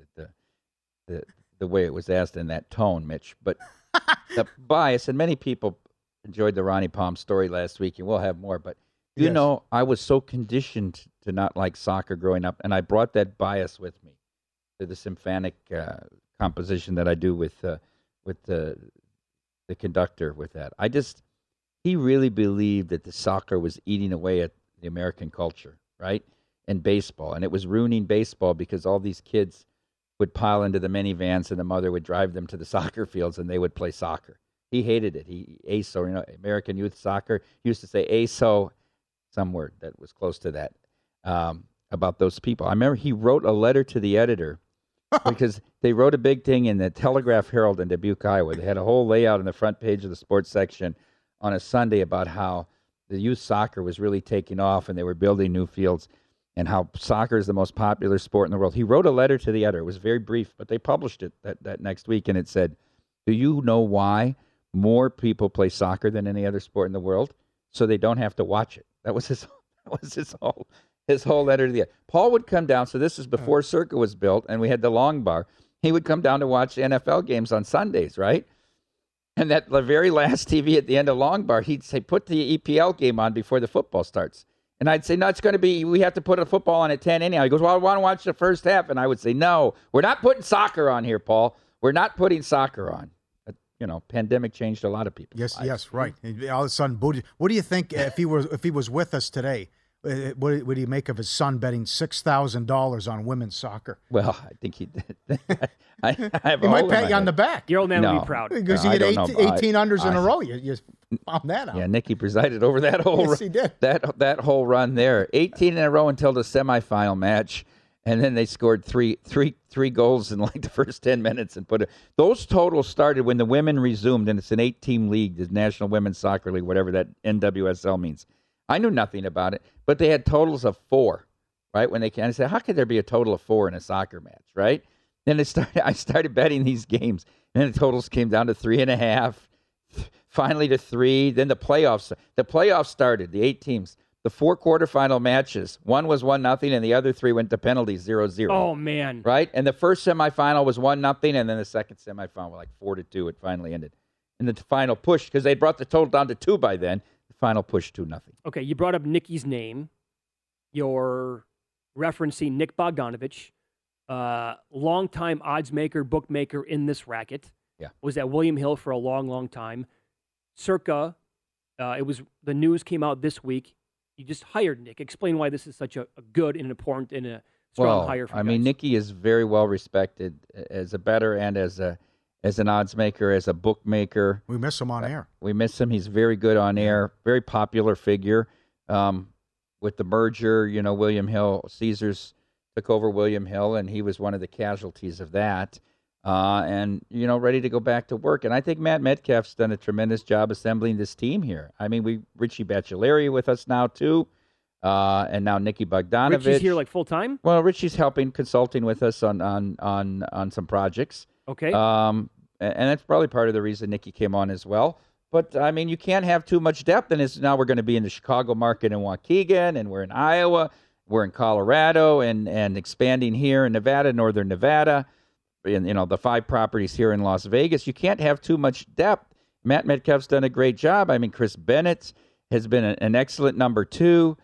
Speaker 9: the way it was asked in that tone, Mitch. But the bias, and many people enjoyed the Ronnie Palm story last week, and we'll have more. But you know, I was so conditioned to not like soccer growing up, and I brought that bias with me to the symphonic composition that I do with the conductor with that. He really believed that the soccer was eating away at the American culture, right? And baseball. And it was ruining baseball because all these kids would pile into the minivans and the mother would drive them to the soccer fields and they would play soccer. He hated it. ASO, American Youth Soccer. He used to say ASO, some word that was close to that, about those people. I remember he wrote a letter to the editor because they wrote a big thing in the Telegraph Herald in Dubuque, Iowa. They had a whole layout on the front page of the sports section on a Sunday about how the youth soccer was really taking off and they were building new fields and how soccer is the most popular sport in the world. He wrote a letter to the editor. It was very brief, but they published it that next week, and it said, "Do you know why more people play soccer than any other sport in the world? So they don't have to watch it." That was his whole letter to the editor. Paul would come down, so this is before Circa was built, and we had the long bar. He would come down to watch the NFL games on Sundays, right? And that the very last TV at the end of long bar, he'd say, "Put the EPL game on before the football starts." And I'd say, "No, it's going to be, we have to put a football on at 10 anyhow." He goes, "Well, I want to watch the first half." And I would say, "No, we're not putting soccer on here, Paul. We're not putting soccer on." Pandemic changed a lot of people's lives.
Speaker 8: Yes, right. All of a sudden, what do you think if he was with us today? What do you make of his son betting $6,000 on women's soccer?
Speaker 9: Well, I think he did.
Speaker 8: He might pat you on the back.
Speaker 1: Your old man would be proud.
Speaker 8: Because he had 18 unders in a row. You found that out.
Speaker 9: Yeah, Nicky presided over that whole
Speaker 8: yes, he did.
Speaker 9: that whole run there. 18 in a row until the semifinal match. And then they scored three goals in like the first 10 minutes and those totals started when the women resumed, and it's an 8-team league, the National Women's Soccer League, whatever that NWSL means. I knew nothing about it, but they had totals of 4, right? When they came, I said, how could there be a total of 4 in a soccer match, right? Then I started betting these games, and then the totals came down to 3.5, finally to 3. Then the playoffs started, the 8 teams. The 4 quarterfinal matches, one was 1-0, and the other 3 went to penalties, 0-0.
Speaker 1: Oh, man.
Speaker 9: Right? And the first semifinal was 1-0, and then the second semifinal was like 4-2. It finally ended. And the final push, because they brought the total down to 2 by then, the final push 2-0.
Speaker 1: Okay, you brought up Nicky's name. You're referencing Nick Bogdanovich, longtime odds maker, bookmaker in this racket.
Speaker 9: Yeah.
Speaker 1: was at William Hill for a long, long time. Circa, the news came out this week. You just hired Nick. Explain why this is such a good and important and a strong hire for you guys.
Speaker 9: Nicky is very well respected as a bettor and as an odds maker, as a bookmaker.
Speaker 8: We miss him on air.
Speaker 9: We miss him. He's very good on air, very popular figure. With the merger, William Hill, Caesars took over William Hill, and he was one of the casualties of that. And ready to go back to work. And I think Matt Metcalf's done a tremendous job assembling this team here. I mean, Richie Baccellieri with us now, too. And now Nicky Bogdanovich.
Speaker 1: Richie's here like full time?
Speaker 9: Well, Richie's helping, consulting with us on some projects.
Speaker 1: Okay.
Speaker 9: And that's probably part of the reason Nicky came on as well. But, I mean, you can't have too much depth. And now we're going to be in the Chicago market in Waukegan, and we're in Iowa, we're in Colorado, and expanding here in Nevada, northern Nevada, and, the 5 properties here in Las Vegas. You can't have too much depth. Matt Metcalf's done a great job. I mean, Chris Bennett has been an excellent number 2.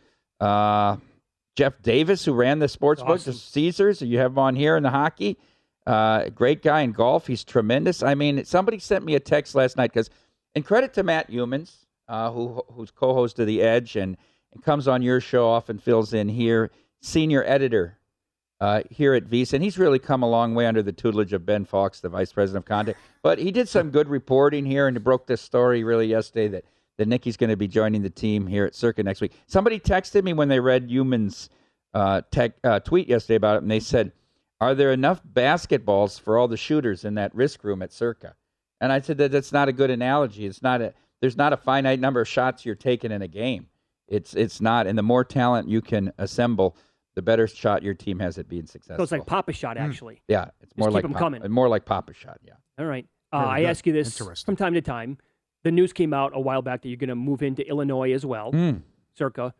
Speaker 9: Jeff Davis, who ran the sportsbook, the Caesars, you have him on here in the hockey. Great guy in golf. He's tremendous. I mean, somebody sent me a text last night and credit to Matt Humans, who's co-host of The Edge and comes on your show, often fills in here, senior editor here at VSiN. He's really come a long way under the tutelage of Ben Fawkes, the vice president of content. But he did some good reporting here, and he broke this story really yesterday that Nicky's going to be joining the team here at Circa next week. Somebody texted me when they read Humans' tweet yesterday about it, and they said, are there enough basketballs for all the shooters in that risk room at Circa? And I said that's not a good analogy. There's not a finite number of shots you're taking in a game. It's not. And the more talent you can assemble, the better shot your team has at being successful.
Speaker 1: So it's like Pop-A-Shot, actually.
Speaker 9: Yeah, it's more like
Speaker 1: coming.
Speaker 9: More like Pop-A-Shot. Yeah.
Speaker 1: All right. I ask you this from time to time. The news came out a while back that you're going to move into Illinois as well, Circa.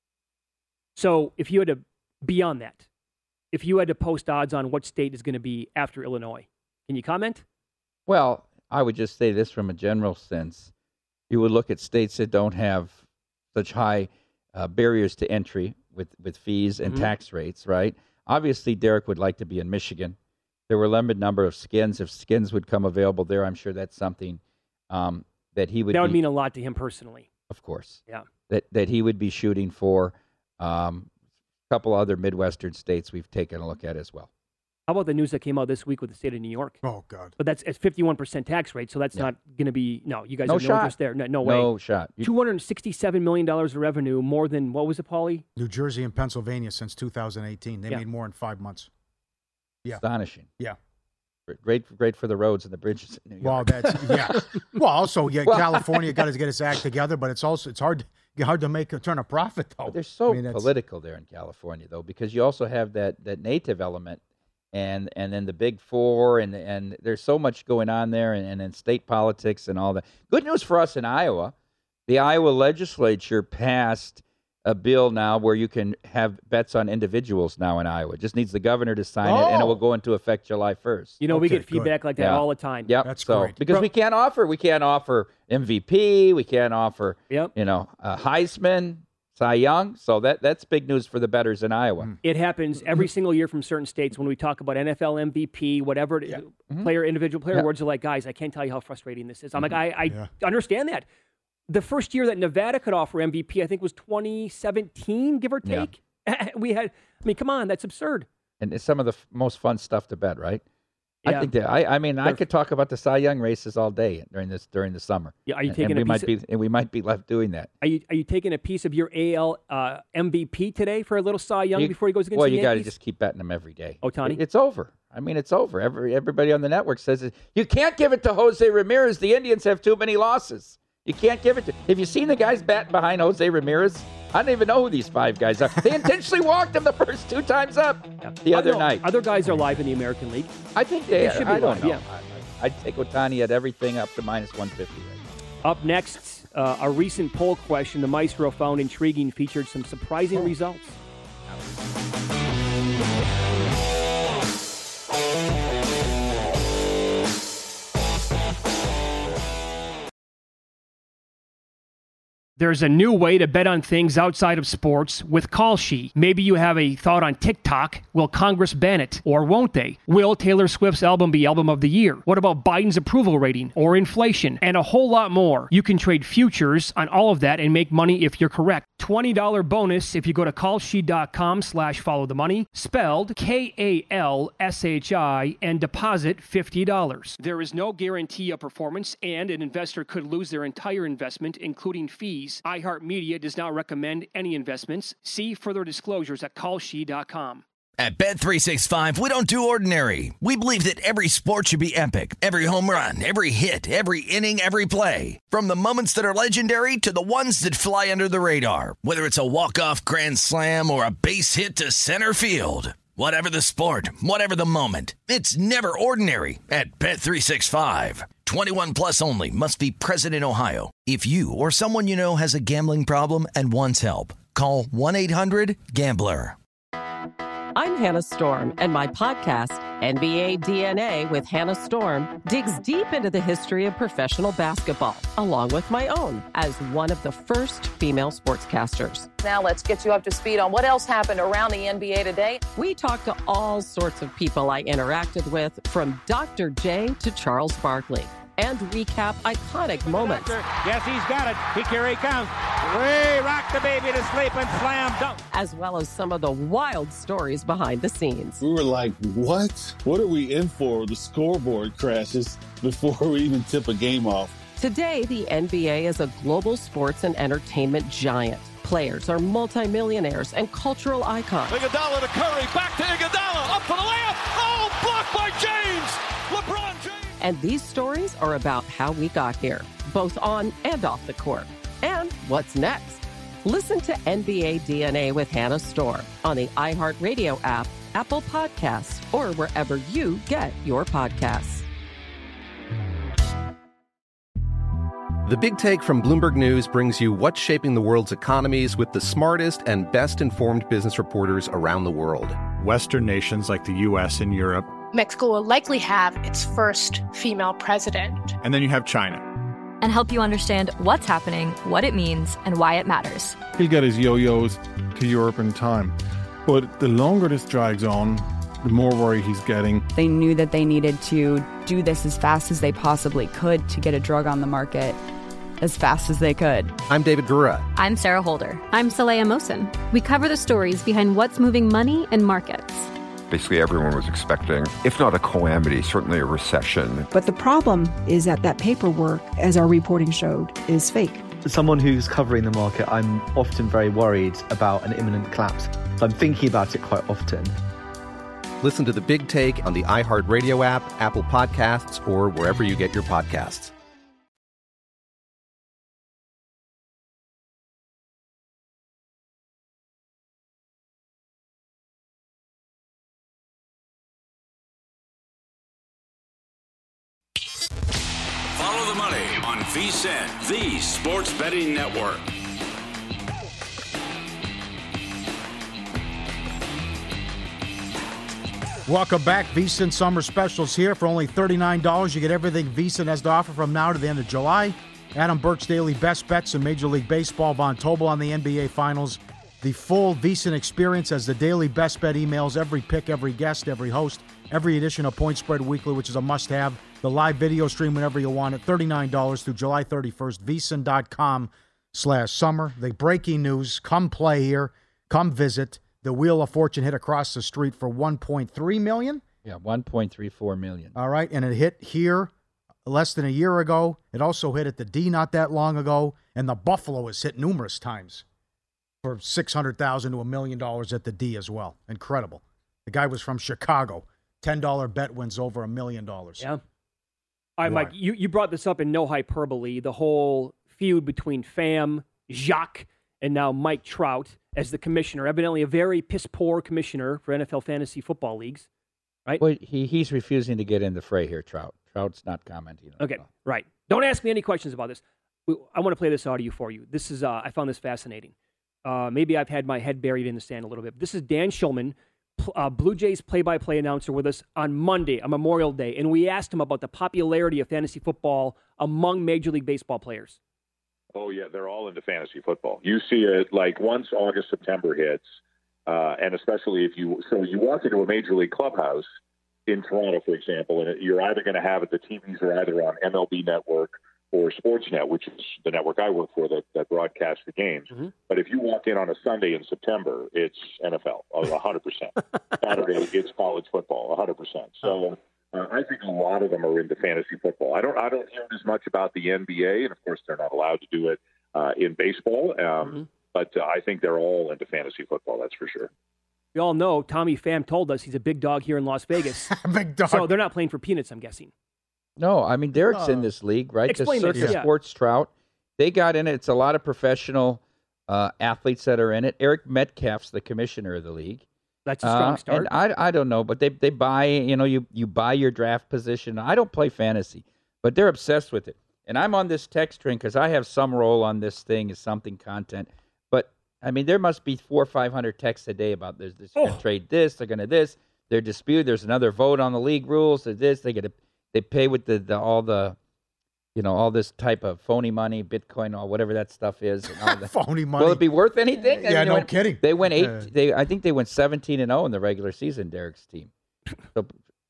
Speaker 1: So if you had to, beyond that, if you had to post odds on what state is going to be after Illinois, can you comment?
Speaker 9: Well, I would just say this from a general sense. You would look at states that don't have such high barriers to entry with fees and tax rates, right? Obviously, Derek would like to be in Michigan. There were a limited number of skins. If skins would come available there, I'm sure that's something that he would.
Speaker 1: That would mean a lot to him personally.
Speaker 9: Of course.
Speaker 1: Yeah.
Speaker 9: That he would be shooting for. A couple other Midwestern states we've taken a look at as well.
Speaker 1: How about the news that came out this week with the state of New York?
Speaker 8: Oh, God.
Speaker 1: But that's at 51% tax rate, so that's not going to be, you guys have no interest there. No way.
Speaker 9: No shot.
Speaker 1: $267 million of revenue, more than, what was it, Paulie?
Speaker 8: New Jersey and Pennsylvania since 2018. They made more in 5 months. Yeah.
Speaker 9: Astonishing.
Speaker 8: Yeah.
Speaker 9: Great for the roads and the bridges in New York.
Speaker 8: Well, that's, Well, also, California got to get its act together, but it's hard to turn a profit, though.
Speaker 9: But they're so political there in California, though, because you also have that native element and then the Big Four, and there's so much going on there, and then state politics and all that. Good news for us in Iowa. The Iowa legislature passed a bill now where you can have bets on individuals now in Iowa. It just needs the governor to sign it, and it will go into effect July 1st.
Speaker 1: We get feedback like that all the time.
Speaker 9: Yep.
Speaker 8: That's great.
Speaker 9: Because we can't offer MVP, we can't offer Heisman, Cy Young. So that's big news for the bettors in Iowa.
Speaker 1: It happens every single year from certain states when we talk about NFL MVP, whatever it is, individual player awards. Are like, guys, I can't tell you how frustrating this is. I'm like, I understand that. The first year that Nevada could offer MVP, I think, was 2017, give or take. Yeah. Come on, that's absurd.
Speaker 9: And it's some of the most fun stuff to bet, right?
Speaker 1: Yeah.
Speaker 9: I think that I could talk about the Cy Young races all day during the summer.
Speaker 1: Yeah, are you taking
Speaker 9: we might be left doing that.
Speaker 1: Are you taking a piece of your AL MVP today for a little Cy Young before he goes against the Yankees?
Speaker 9: Well, you got to just keep betting him every day.
Speaker 1: Ohtani?
Speaker 9: It's over. It's over. Everybody on the network says it. You can't give it to Jose Ramirez. The Indians have too many losses. You can't give it to. Have you seen the guys batting behind Jose Ramirez? I don't even know who these 5 guys are. They intentionally walked him the first 2 times up the other night.
Speaker 1: Other guys are live in the American League.
Speaker 9: I think they
Speaker 1: should be
Speaker 9: I don't
Speaker 1: live,
Speaker 9: know.
Speaker 1: Yeah.
Speaker 9: I'd take Ohtani at everything up to minus 150 right now.
Speaker 1: Up next, a recent poll question the Maestro found intriguing featured some surprising results. There's a new way to bet on things outside of sports with Kalshi. Maybe you have a thought on TikTok. Will Congress ban it, or won't they? Will Taylor Swift's album be Album of the Year? What about Biden's approval rating or inflation? And a whole lot more. You can trade futures on all of that and make money if you're correct. $20 bonus if you go to kalshi.com/followthemoney, spelled KALSHI, and deposit $50. There is no guarantee of performance, and an investor could lose their entire investment, including fees. iHeartMedia does not recommend any investments. See further disclosures at kalshi.com.
Speaker 4: At Bet365, we don't do ordinary. We believe that every sport should be epic. Every home run, every hit, every inning, every play. From the moments that are legendary to the ones that fly under the radar. Whether it's a walk-off grand slam or a base hit to center field. Whatever the sport, whatever the moment, it's never ordinary at Bet365. 21 plus only. Must be present in Ohio. If you or someone you know has a gambling problem and wants help, call 1-800-GAMBLER.
Speaker 5: I'm Hannah Storm, and my podcast, NBA DNA with Hannah Storm, digs deep into the history of professional basketball, along with my own, as one of the first female sportscasters.
Speaker 10: Now let's get you up to speed on what else happened around the NBA today.
Speaker 5: We talked to all sorts of people I interacted with, from Dr. J to Charles Barkley, and recap iconic moments.
Speaker 11: Yes, he's got it. Here he comes. Way rock the baby to sleep and slam dunk.
Speaker 5: As well as some of the wild stories behind the scenes.
Speaker 12: We were like, what? What are we in for? The scoreboard crashes before we even tip a game off.
Speaker 5: Today, the NBA is a global sports and entertainment giant. Players are multimillionaires and cultural icons.
Speaker 11: Iguodala to Curry, back to Iguodala, up for the layup. Oh, blocked by James. LeBron James.
Speaker 5: And these stories are about how we got here, both on and off the court. And what's next? Listen to NBA DNA with Hannah Storm on the iHeartRadio app, Apple Podcasts, or wherever you get your podcasts.
Speaker 14: The Big Take from Bloomberg News brings you what's shaping the world's economies with the smartest and best-informed business reporters around the world.
Speaker 15: Western nations like the U.S. and Europe.
Speaker 13: Mexico will likely have its first female president.
Speaker 15: And then you have China.
Speaker 17: And help you understand what's happening, what it means, and why it matters.
Speaker 18: He'll get his yo-yos to Europe in time. But the longer this drags on, the more worry he's getting.
Speaker 19: They knew that they needed to do this as fast as they possibly could to get a drug on the market as fast as they could.
Speaker 14: I'm David Gura.
Speaker 17: I'm Sarah Holder.
Speaker 20: I'm Saleha Mohsen. We cover the stories behind what's moving money and markets.
Speaker 21: Basically, everyone was expecting, if not a calamity, certainly a recession.
Speaker 22: But the problem is that paperwork, as our reporting showed, is fake.
Speaker 23: As someone who's covering the market, I'm often very worried about an imminent collapse. So I'm thinking about it quite often.
Speaker 14: Listen to The Big Take on the iHeartRadio app, Apple Podcasts, or wherever you get your podcasts.
Speaker 7: Follow the money on VSiN, the sports betting network.
Speaker 8: Welcome back. VSiN Summer Specials here. For only $39, you get everything VSiN has to offer from now to the end of July. Adam Burke's daily best bets in Major League Baseball. Von Tobel on the NBA Finals. The full VSiN experience as the daily best bet emails, every pick, every guest, every host, every edition of Point Spread Weekly, which is a must-have. The live video stream whenever you want it. $39 through July 31st. VSiN.com/summer. The breaking news. Come play here. Come visit. The Wheel of Fortune hit across the street for $1.3 million.
Speaker 9: Yeah, $1.34 million.
Speaker 8: All right, and it hit here less than a year ago. It also hit at the D not that long ago, and the Buffalo has hit numerous times for $600,000 to $1 million at the D as well. Incredible. The guy was from Chicago. $10 bet wins over $1 million.
Speaker 1: Yeah. All right, Mike, you brought this up in no hyperbole, the whole feud between Pham, Jacques, and now Mike Trout as the commissioner. Evidently a very piss-poor commissioner for NFL fantasy football leagues, right?
Speaker 9: Well, he's refusing to get in the fray here, Trout. Trout's not commenting.
Speaker 1: Okay, right. Don't ask me any questions about this. I want to play this audio for you. This is I found this fascinating. Maybe I've had my head buried in the sand a little bit. This is Dan Shulman, Blue Jays play-by-play announcer, with us on Monday, on Memorial Day, and we asked him about the popularity of fantasy football among Major League Baseball players.
Speaker 2: Oh, yeah, they're all into fantasy football. You see it like once August, September hits, and especially if you walk into a Major League clubhouse in Toronto, for example, and you're either going to have it, the TVs are either on MLB Network or Sportsnet, which is the network I work for that broadcasts the games. Mm-hmm. But if you walk in on a Sunday in September, it's NFL, 100%. Saturday, it's college football, 100%. So I think a lot of them are into fantasy football. I don't hear as much about the NBA, and of course they're not allowed to do it in baseball. But I think they're all into fantasy football. That's for sure.
Speaker 1: We all know Tommy Pham told us he's a big dog here in Las Vegas.
Speaker 8: Big dog.
Speaker 1: So they're not playing for peanuts, I'm guessing.
Speaker 9: No, I mean, Derek's in this league, right?
Speaker 1: Explain
Speaker 9: the Circus Sports Trout. They got in it. It's a lot of professional athletes that are in it. Eric Metcalf's the commissioner of the league.
Speaker 1: That's a strong start.
Speaker 9: And I don't know, but they buy, you buy your draft position. I don't play fantasy, but they're obsessed with it. And I'm on this text string because I have some role on this thing as something content. But, I mean, there must be 400 or 500 texts a day about this. They're going to trade this. They're going to this. They're disputed. There's another vote on the league rules. This. They pay with all this type of phony money, Bitcoin, or whatever that stuff is. And all
Speaker 8: phony money.
Speaker 9: Will it be worth anything?
Speaker 8: Yeah, no kidding.
Speaker 9: They went I think they went 17-0 in the regular season. Derek's team. So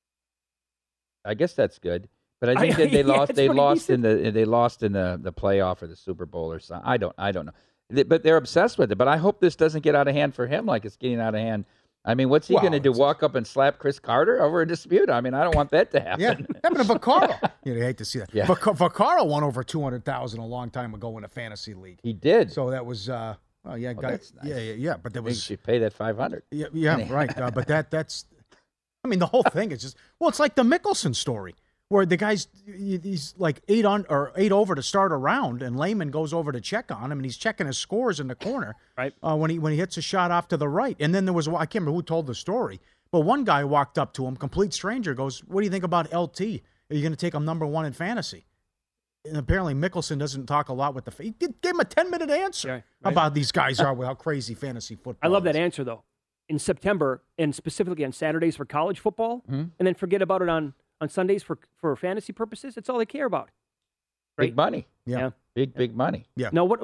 Speaker 9: I guess that's good. But I think that they lost in the playoff or the Super Bowl or something. I don't know. But they're obsessed with it. But I hope this doesn't get out of hand for him, like it's getting out of hand. I mean, what's he going to do? Walk up and slap Chris Carter over a dispute? I mean, I don't want that to happen.
Speaker 8: Yeah, happened to Vaccaro. You hate to see that. Yeah. Vaccaro won over $200,000 a long time ago in a fantasy league.
Speaker 9: He did.
Speaker 8: So that was,
Speaker 9: that's nice.
Speaker 8: Yeah. But there was.
Speaker 9: You should pay that $500.
Speaker 8: Yeah, right. But that's. I mean, the whole thing is just. Well, it's like the Mickelson story, where the guy's he's like 8 over to start a round, and Lehman goes over to check on him, and he's checking his scores in the corner.
Speaker 1: Right.
Speaker 8: When he hits a shot off to the right, and then there was I can't remember who told the story, but one guy walked up to him, complete stranger, goes, "What do you think about LT? Are you going to take him number one in fantasy?" And apparently Mickelson doesn't talk a lot with he gave him a 10-minute answer about these guys are with how crazy fantasy football.
Speaker 1: I love that answer though. In September, and specifically on Saturdays for college football, and then forget about it on Sundays for fantasy purposes. That's all they care about. Right?
Speaker 9: Big money.
Speaker 8: Yeah.
Speaker 9: Big money.
Speaker 8: Yeah.
Speaker 1: Now, what are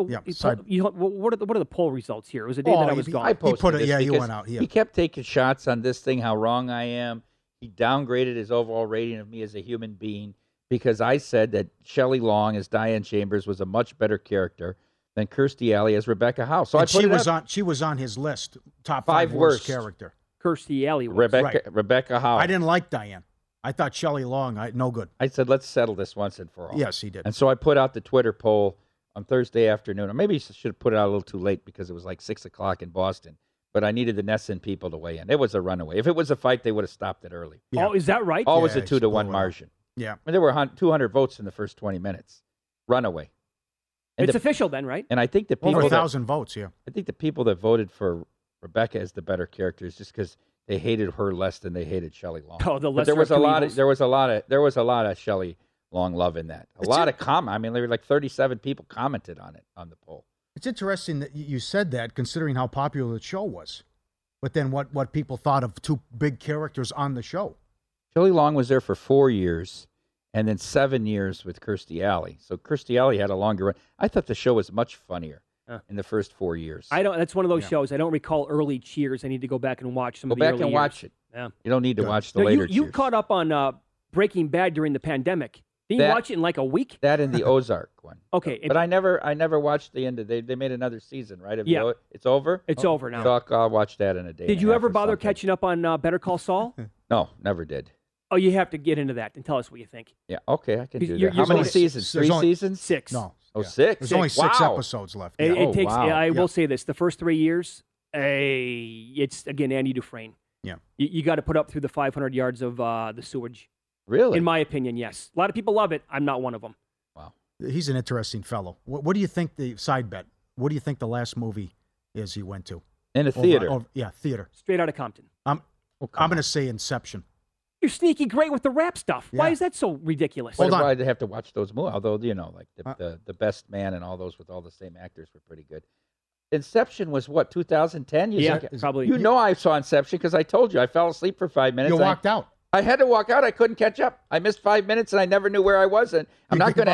Speaker 1: the poll results here? It was a day that I was gone.
Speaker 9: I posted
Speaker 8: you went out. Yeah.
Speaker 9: He kept taking shots on this thing, how wrong I am. He downgraded his overall rating of me as a human being because I said that Shelley Long as Diane Chambers was a much better character than Kirstie Alley as Rebecca Howe. So
Speaker 8: she was on his list, top
Speaker 9: 5
Speaker 8: worst character.
Speaker 1: Kirstie Alley was.
Speaker 9: Rebecca Howe.
Speaker 8: I didn't like Diane. I thought Shelley Long, no good.
Speaker 9: I said, let's settle this once and for all.
Speaker 8: Yes, he did.
Speaker 9: And so I put out the Twitter poll on Thursday afternoon. Or maybe I should have put it out a little too late because it was like 6 o'clock in Boston. But I needed the Nesson people to weigh in. It was a runaway. If it was a fight, they would have stopped it early.
Speaker 1: Yeah. Oh, is that right?
Speaker 9: Always a 2-1 margin.
Speaker 8: Yeah.
Speaker 9: I mean, there were 200 votes in the first 20 minutes. Runaway.
Speaker 1: And it's official then, right?
Speaker 9: And I think the people
Speaker 8: over 1,000 votes, yeah.
Speaker 9: I think the people that voted for Rebecca as the better character is just because they hated her less than they hated Shelley Long.
Speaker 1: Oh, the
Speaker 9: lesser of two evils. There was a lot of Shelley Long love in that. A lot of comment. I mean, there were like 37 people commented on it on the poll.
Speaker 8: It's interesting that you said that, considering how popular the show was. But then what people thought of two big characters on the show.
Speaker 9: Shelley Long was there for 4 years, and then 7 years with Kirstie Alley. So Kirstie Alley had a longer run. I thought the show was much funnier in the first 4 years.
Speaker 1: That's one of those shows. I don't recall early Cheers. I need to go back and watch some of the early years.
Speaker 9: Go back and watch it.
Speaker 1: Yeah.
Speaker 9: You don't need to watch the later Cheers.
Speaker 1: You caught up on Breaking Bad during the pandemic. Did you watch it in like a week?
Speaker 9: That and the Ozark one.
Speaker 1: Okay.
Speaker 9: But I never watched the end of it. They made another season, right? It's over?
Speaker 1: It's over now.
Speaker 9: So I'll watch that in a day.
Speaker 1: Did you ever bother catching up on Better Call Saul?
Speaker 9: No, never did.
Speaker 1: Oh, you have to get into that and tell us what you think.
Speaker 9: Yeah, okay, I can do that. How many seasons? 3 seasons?
Speaker 1: 6.
Speaker 8: No.
Speaker 9: Oh, 6?
Speaker 8: There's only 6 episodes left.
Speaker 1: Yeah. It takes. Wow. I will say this: the first 3 years, it's again Andy Dufresne.
Speaker 8: Yeah,
Speaker 1: you got to put up through the 500 yards of the sewage.
Speaker 9: Really?
Speaker 1: In my opinion, yes. A lot of people love it. I'm not one of them.
Speaker 9: Wow.
Speaker 8: He's an interesting fellow. What do you think the side bet? What do you think the last movie is he went to?
Speaker 9: In a theater.
Speaker 8: Theater.
Speaker 1: Straight out of Compton.
Speaker 8: I'm going to say Inception.
Speaker 1: You're sneaky great with the rap stuff. Yeah. Why is that so ridiculous?
Speaker 9: Hold on. Why do they have to watch those movies? Although, like the Best Man and all those with all the same actors were pretty good. Inception was what, 2010?
Speaker 1: Probably.
Speaker 9: You know I saw Inception because I told you. I fell asleep for 5 minutes.
Speaker 8: You walked out.
Speaker 9: I had to walk out. I couldn't catch up. I missed 5 minutes and I never knew where I was. And I'm not going to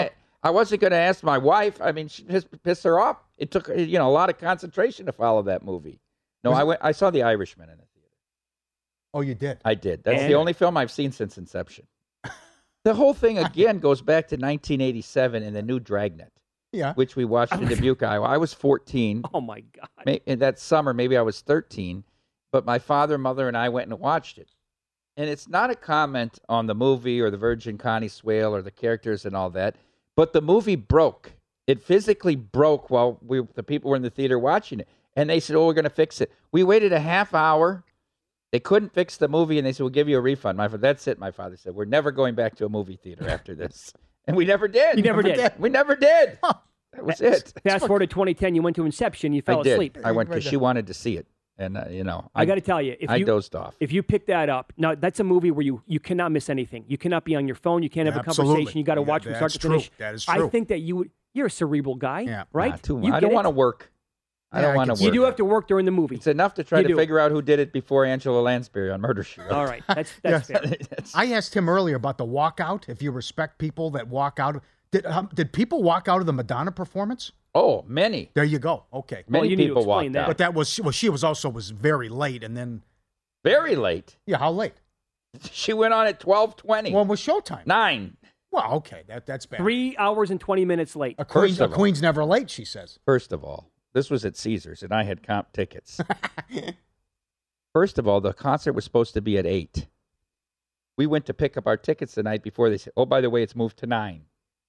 Speaker 9: I wasn't going to ask my wife. I mean, she just pissed her off. It took a lot of concentration to follow that movie. No, I saw The Irishman in the theater.
Speaker 8: Oh, you did?
Speaker 9: I did. That's the only film I've seen since Inception. The whole thing, again, goes back to 1987 and the new Dragnet, which we watched in Dubuque, Iowa. I was 14.
Speaker 1: Oh, my God.
Speaker 9: In that summer, maybe I was 13. But my father, mother, and I went and watched it. And it's not a comment on the movie or the Virgin Connie Swale or the characters and all that, but the movie broke. It physically broke while the people were in the theater watching it. And they said, we're going to fix it. We waited a half hour. They couldn't fix the movie, and they said, we'll give you a refund. That's it, my father said. We're never going back to a movie theater after this. And we never did.
Speaker 1: You never did.
Speaker 9: We never did. Huh. That was it.
Speaker 1: Fast forward to 2010, you went to Inception. You fell asleep.
Speaker 9: I went because she wanted to see it. And,
Speaker 1: I got to tell you,
Speaker 9: I dozed off.
Speaker 1: If you pick that up, now that's a movie where you cannot miss anything. You cannot be on your phone. You can't have a conversation. You got to watch from start to finish.
Speaker 8: That is true.
Speaker 1: I think that you're a cerebral guy, right?
Speaker 9: I don't want to work. I don't want to work.
Speaker 1: You do have to work during the movie.
Speaker 9: It's enough to try to figure out who did it before Angela Lansbury on Murder, She Wrote.
Speaker 1: All right, that's fair.
Speaker 8: I asked him earlier about the walkout, if you respect people that walk out. Did people walk out of the Madonna performance?
Speaker 9: Oh, many.
Speaker 8: There you go. Okay.
Speaker 9: Many people walked out.
Speaker 8: But that was, she was very late, and then...
Speaker 9: Very late?
Speaker 8: Yeah, how late?
Speaker 9: She went on at 12:20.
Speaker 8: When was showtime?
Speaker 9: 9.
Speaker 8: Well, okay, that's bad.
Speaker 1: 3 hours and 20 minutes late.
Speaker 8: A queen's never late, she says.
Speaker 9: First of all, this was at Caesars, and I had comp tickets. First of all, the concert was supposed to be at 8. We went to pick up our tickets the night before. They said, oh, by the way, it's moved to 9.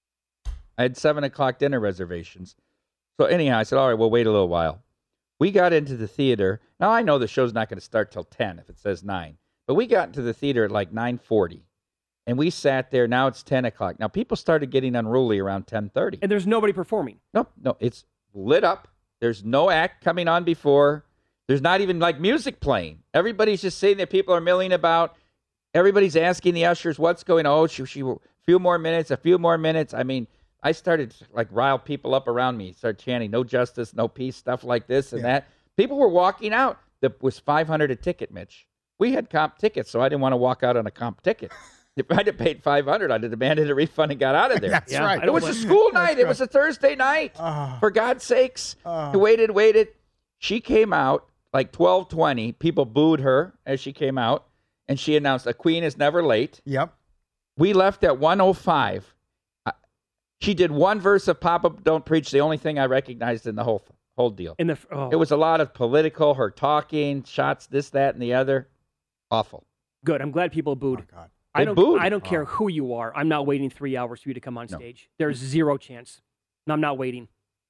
Speaker 9: I had 7 o'clock dinner reservations. So anyhow, I said, all right, we'll wait a little while. We got into the theater. Now, I know the show's not going to start till 10 if it says 9. But we got into the theater at like 9:40. And we sat there. Now it's 10 o'clock. Now, people started getting unruly around 10:30.
Speaker 1: And there's nobody performing.
Speaker 9: No, it's lit up. There's no act coming on before. There's not even like music playing. Everybody's just sitting there. People are milling about. Everybody's asking the ushers what's going on. Oh, she a few more minutes. I mean, I started to like rile people up around me, start chanting, no justice, no peace, stuff like this and that. People were walking out. That was $500 a ticket, Mitch. We had comp tickets, so I didn't want to walk out on a comp ticket. If I'd have paid $500, I'd have demanded a refund and got out of there.
Speaker 8: That's right.
Speaker 9: It was a school night. It was a Thursday night. For God's sakes. Waited. She came out like 12:20. People booed her as she came out, and she announced, a queen is never late.
Speaker 8: Yep.
Speaker 9: We left at 1:05. She did one verse of Papa Don't Preach, the only thing I recognized in the whole deal. It was a lot of political, her talking, shots, this, that, and the other. Awful.
Speaker 1: Good. I'm glad people booed.
Speaker 8: Oh, God.
Speaker 1: I don't care who you are. I'm not waiting 3 hours for you to come on stage. There's zero chance. I'm not waiting.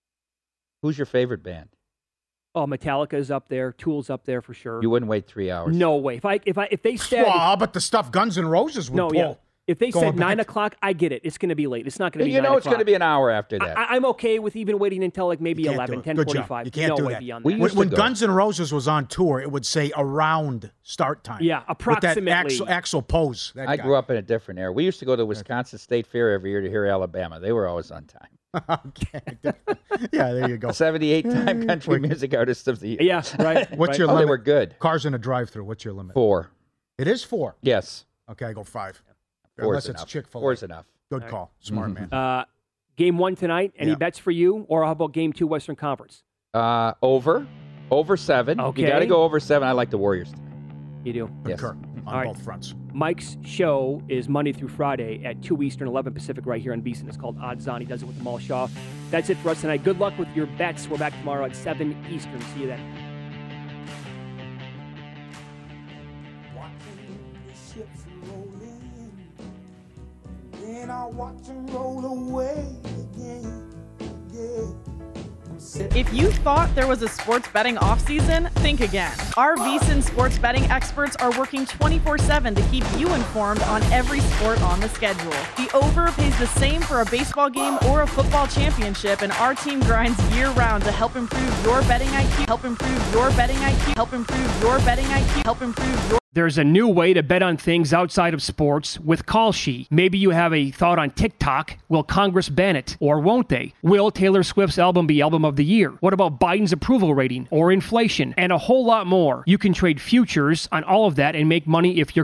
Speaker 9: Who's your favorite band?
Speaker 1: Oh, Metallica's up there. Tool's up there for sure.
Speaker 9: You wouldn't wait 3 hours.
Speaker 1: No way. If they said,
Speaker 8: well, but the stuff Guns N' Roses would pull.
Speaker 1: Yeah. If they said 9 o'clock, I get it. It's going to be late. It's not going to be 9 o'clock.
Speaker 9: It's going to be an hour after that.
Speaker 1: I'm okay with even waiting until like maybe 11, 10:45.
Speaker 8: You can't do that.
Speaker 1: Beyond that.
Speaker 8: When Guns N' Roses was on tour, it would say around start time.
Speaker 1: Yeah, approximately.
Speaker 8: With that Axl Pose.
Speaker 9: I grew up in a different era. We used to go to the Wisconsin State Fair every year to hear Alabama. They were always on time.
Speaker 8: Okay. Yeah, there you go.
Speaker 9: 78-time country music artist of the year.
Speaker 1: Yeah, right.
Speaker 8: What's your limit?
Speaker 9: They were good.
Speaker 8: Cars in a drive-through. What's your limit?
Speaker 9: 4.
Speaker 8: It is 4?
Speaker 9: Yes.
Speaker 8: Okay, I go 5.
Speaker 9: Unless
Speaker 8: it's Chick-fil-A.
Speaker 9: 4 is enough.
Speaker 8: Good call. Smart man.
Speaker 1: Game 1 tonight. Any bets for you? Or how about Game 2 Western Conference?
Speaker 9: Over 7.
Speaker 1: Okay.
Speaker 9: You got to go over 7. I like the Warriors tonight.
Speaker 1: You do?
Speaker 9: Yes.
Speaker 8: Concur on both fronts.
Speaker 1: Mike's show is Monday through Friday at 2 Eastern, 11 Pacific right here on VSiN. It's called Odds On. He does it with Amal Shaw. That's it for us tonight. Good luck with your bets. We're back tomorrow at 7 Eastern. See you then.
Speaker 3: And I watch them roll away again.
Speaker 6: If you thought there was a sports betting offseason, think again. Our VSiN sports betting experts are working 24/7 to keep you informed on every sport on the schedule. The Over pays the same for a baseball game or a football championship, and our team grinds year-round to help improve your betting IQ, help improve your betting IQ, help improve your betting IQ, help improve your...
Speaker 1: There's a new way to bet on things outside of sports with Kalshi. Maybe you have a thought on TikTok. Will Congress ban it? Or won't they? Will Taylor Swift's album be Album of the Year? What about Biden's approval rating or inflation? And a whole lot more. You can trade futures on all of that and make money if you're correct.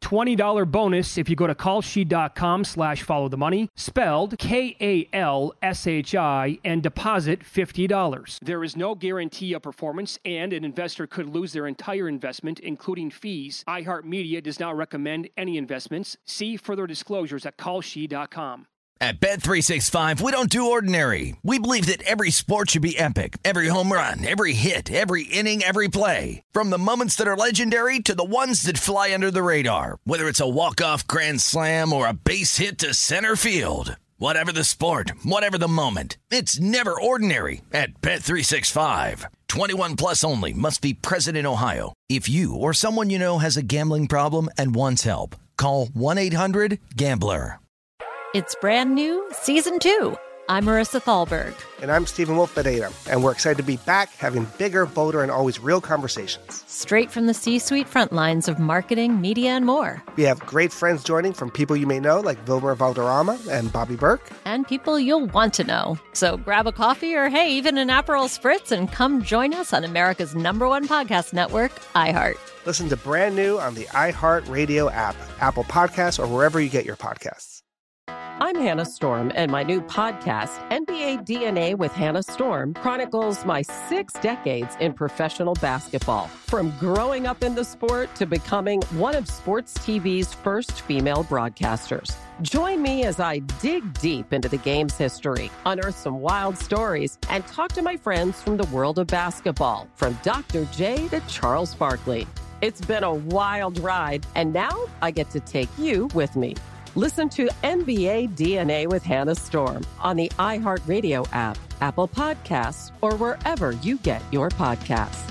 Speaker 1: $20 bonus if you go to kalshi.com/followthemoney, spelled KALSHI, and deposit $50. There is no guarantee of performance, and an investor could lose their entire investment, including fees. iHeartMedia does not recommend any investments. See further disclosures at kalshi.com.
Speaker 4: At Bet365, we don't do ordinary. We believe that every sport should be epic. Every home run, every hit, every inning, every play. From the moments that are legendary to the ones that fly under the radar. Whether it's a walk-off grand slam or a base hit to center field. Whatever the sport, whatever the moment. It's never ordinary at Bet365. 21 plus only. Must be present in Ohio. If you or someone you know has a gambling problem and wants help, call 1-800-GAMBLER.
Speaker 10: It's brand new, Season 2. I'm Marissa Thalberg.
Speaker 16: And I'm Stephen Wolf-Bedeta. And we're excited to be back having bigger, bolder, and always real conversations.
Speaker 10: Straight from the C-suite front lines of marketing, media, and more.
Speaker 16: We have great friends joining from people you may know, like Wilmer Valderrama and Bobby Burke.
Speaker 10: And people you'll want to know. So grab a coffee or, hey, even an Aperol Spritz and come join us on America's #1 podcast network, iHeart.
Speaker 16: Listen to Brand New on the iHeart Radio app, Apple Podcasts, or wherever you get your podcasts.
Speaker 5: I'm Hannah Storm, and my new podcast, NBA DNA with Hannah Storm, chronicles my 6 decades in professional basketball. From growing up in the sport to becoming one of sports TV's first female broadcasters. Join me as I dig deep into the game's history, unearth some wild stories, and talk to my friends from the world of basketball, from Dr. J to Charles Barkley. It's been a wild ride, and now I get to take you with me. Listen to NBA DNA with Hannah Storm on the iHeartRadio app, Apple Podcasts, or wherever you get your podcasts.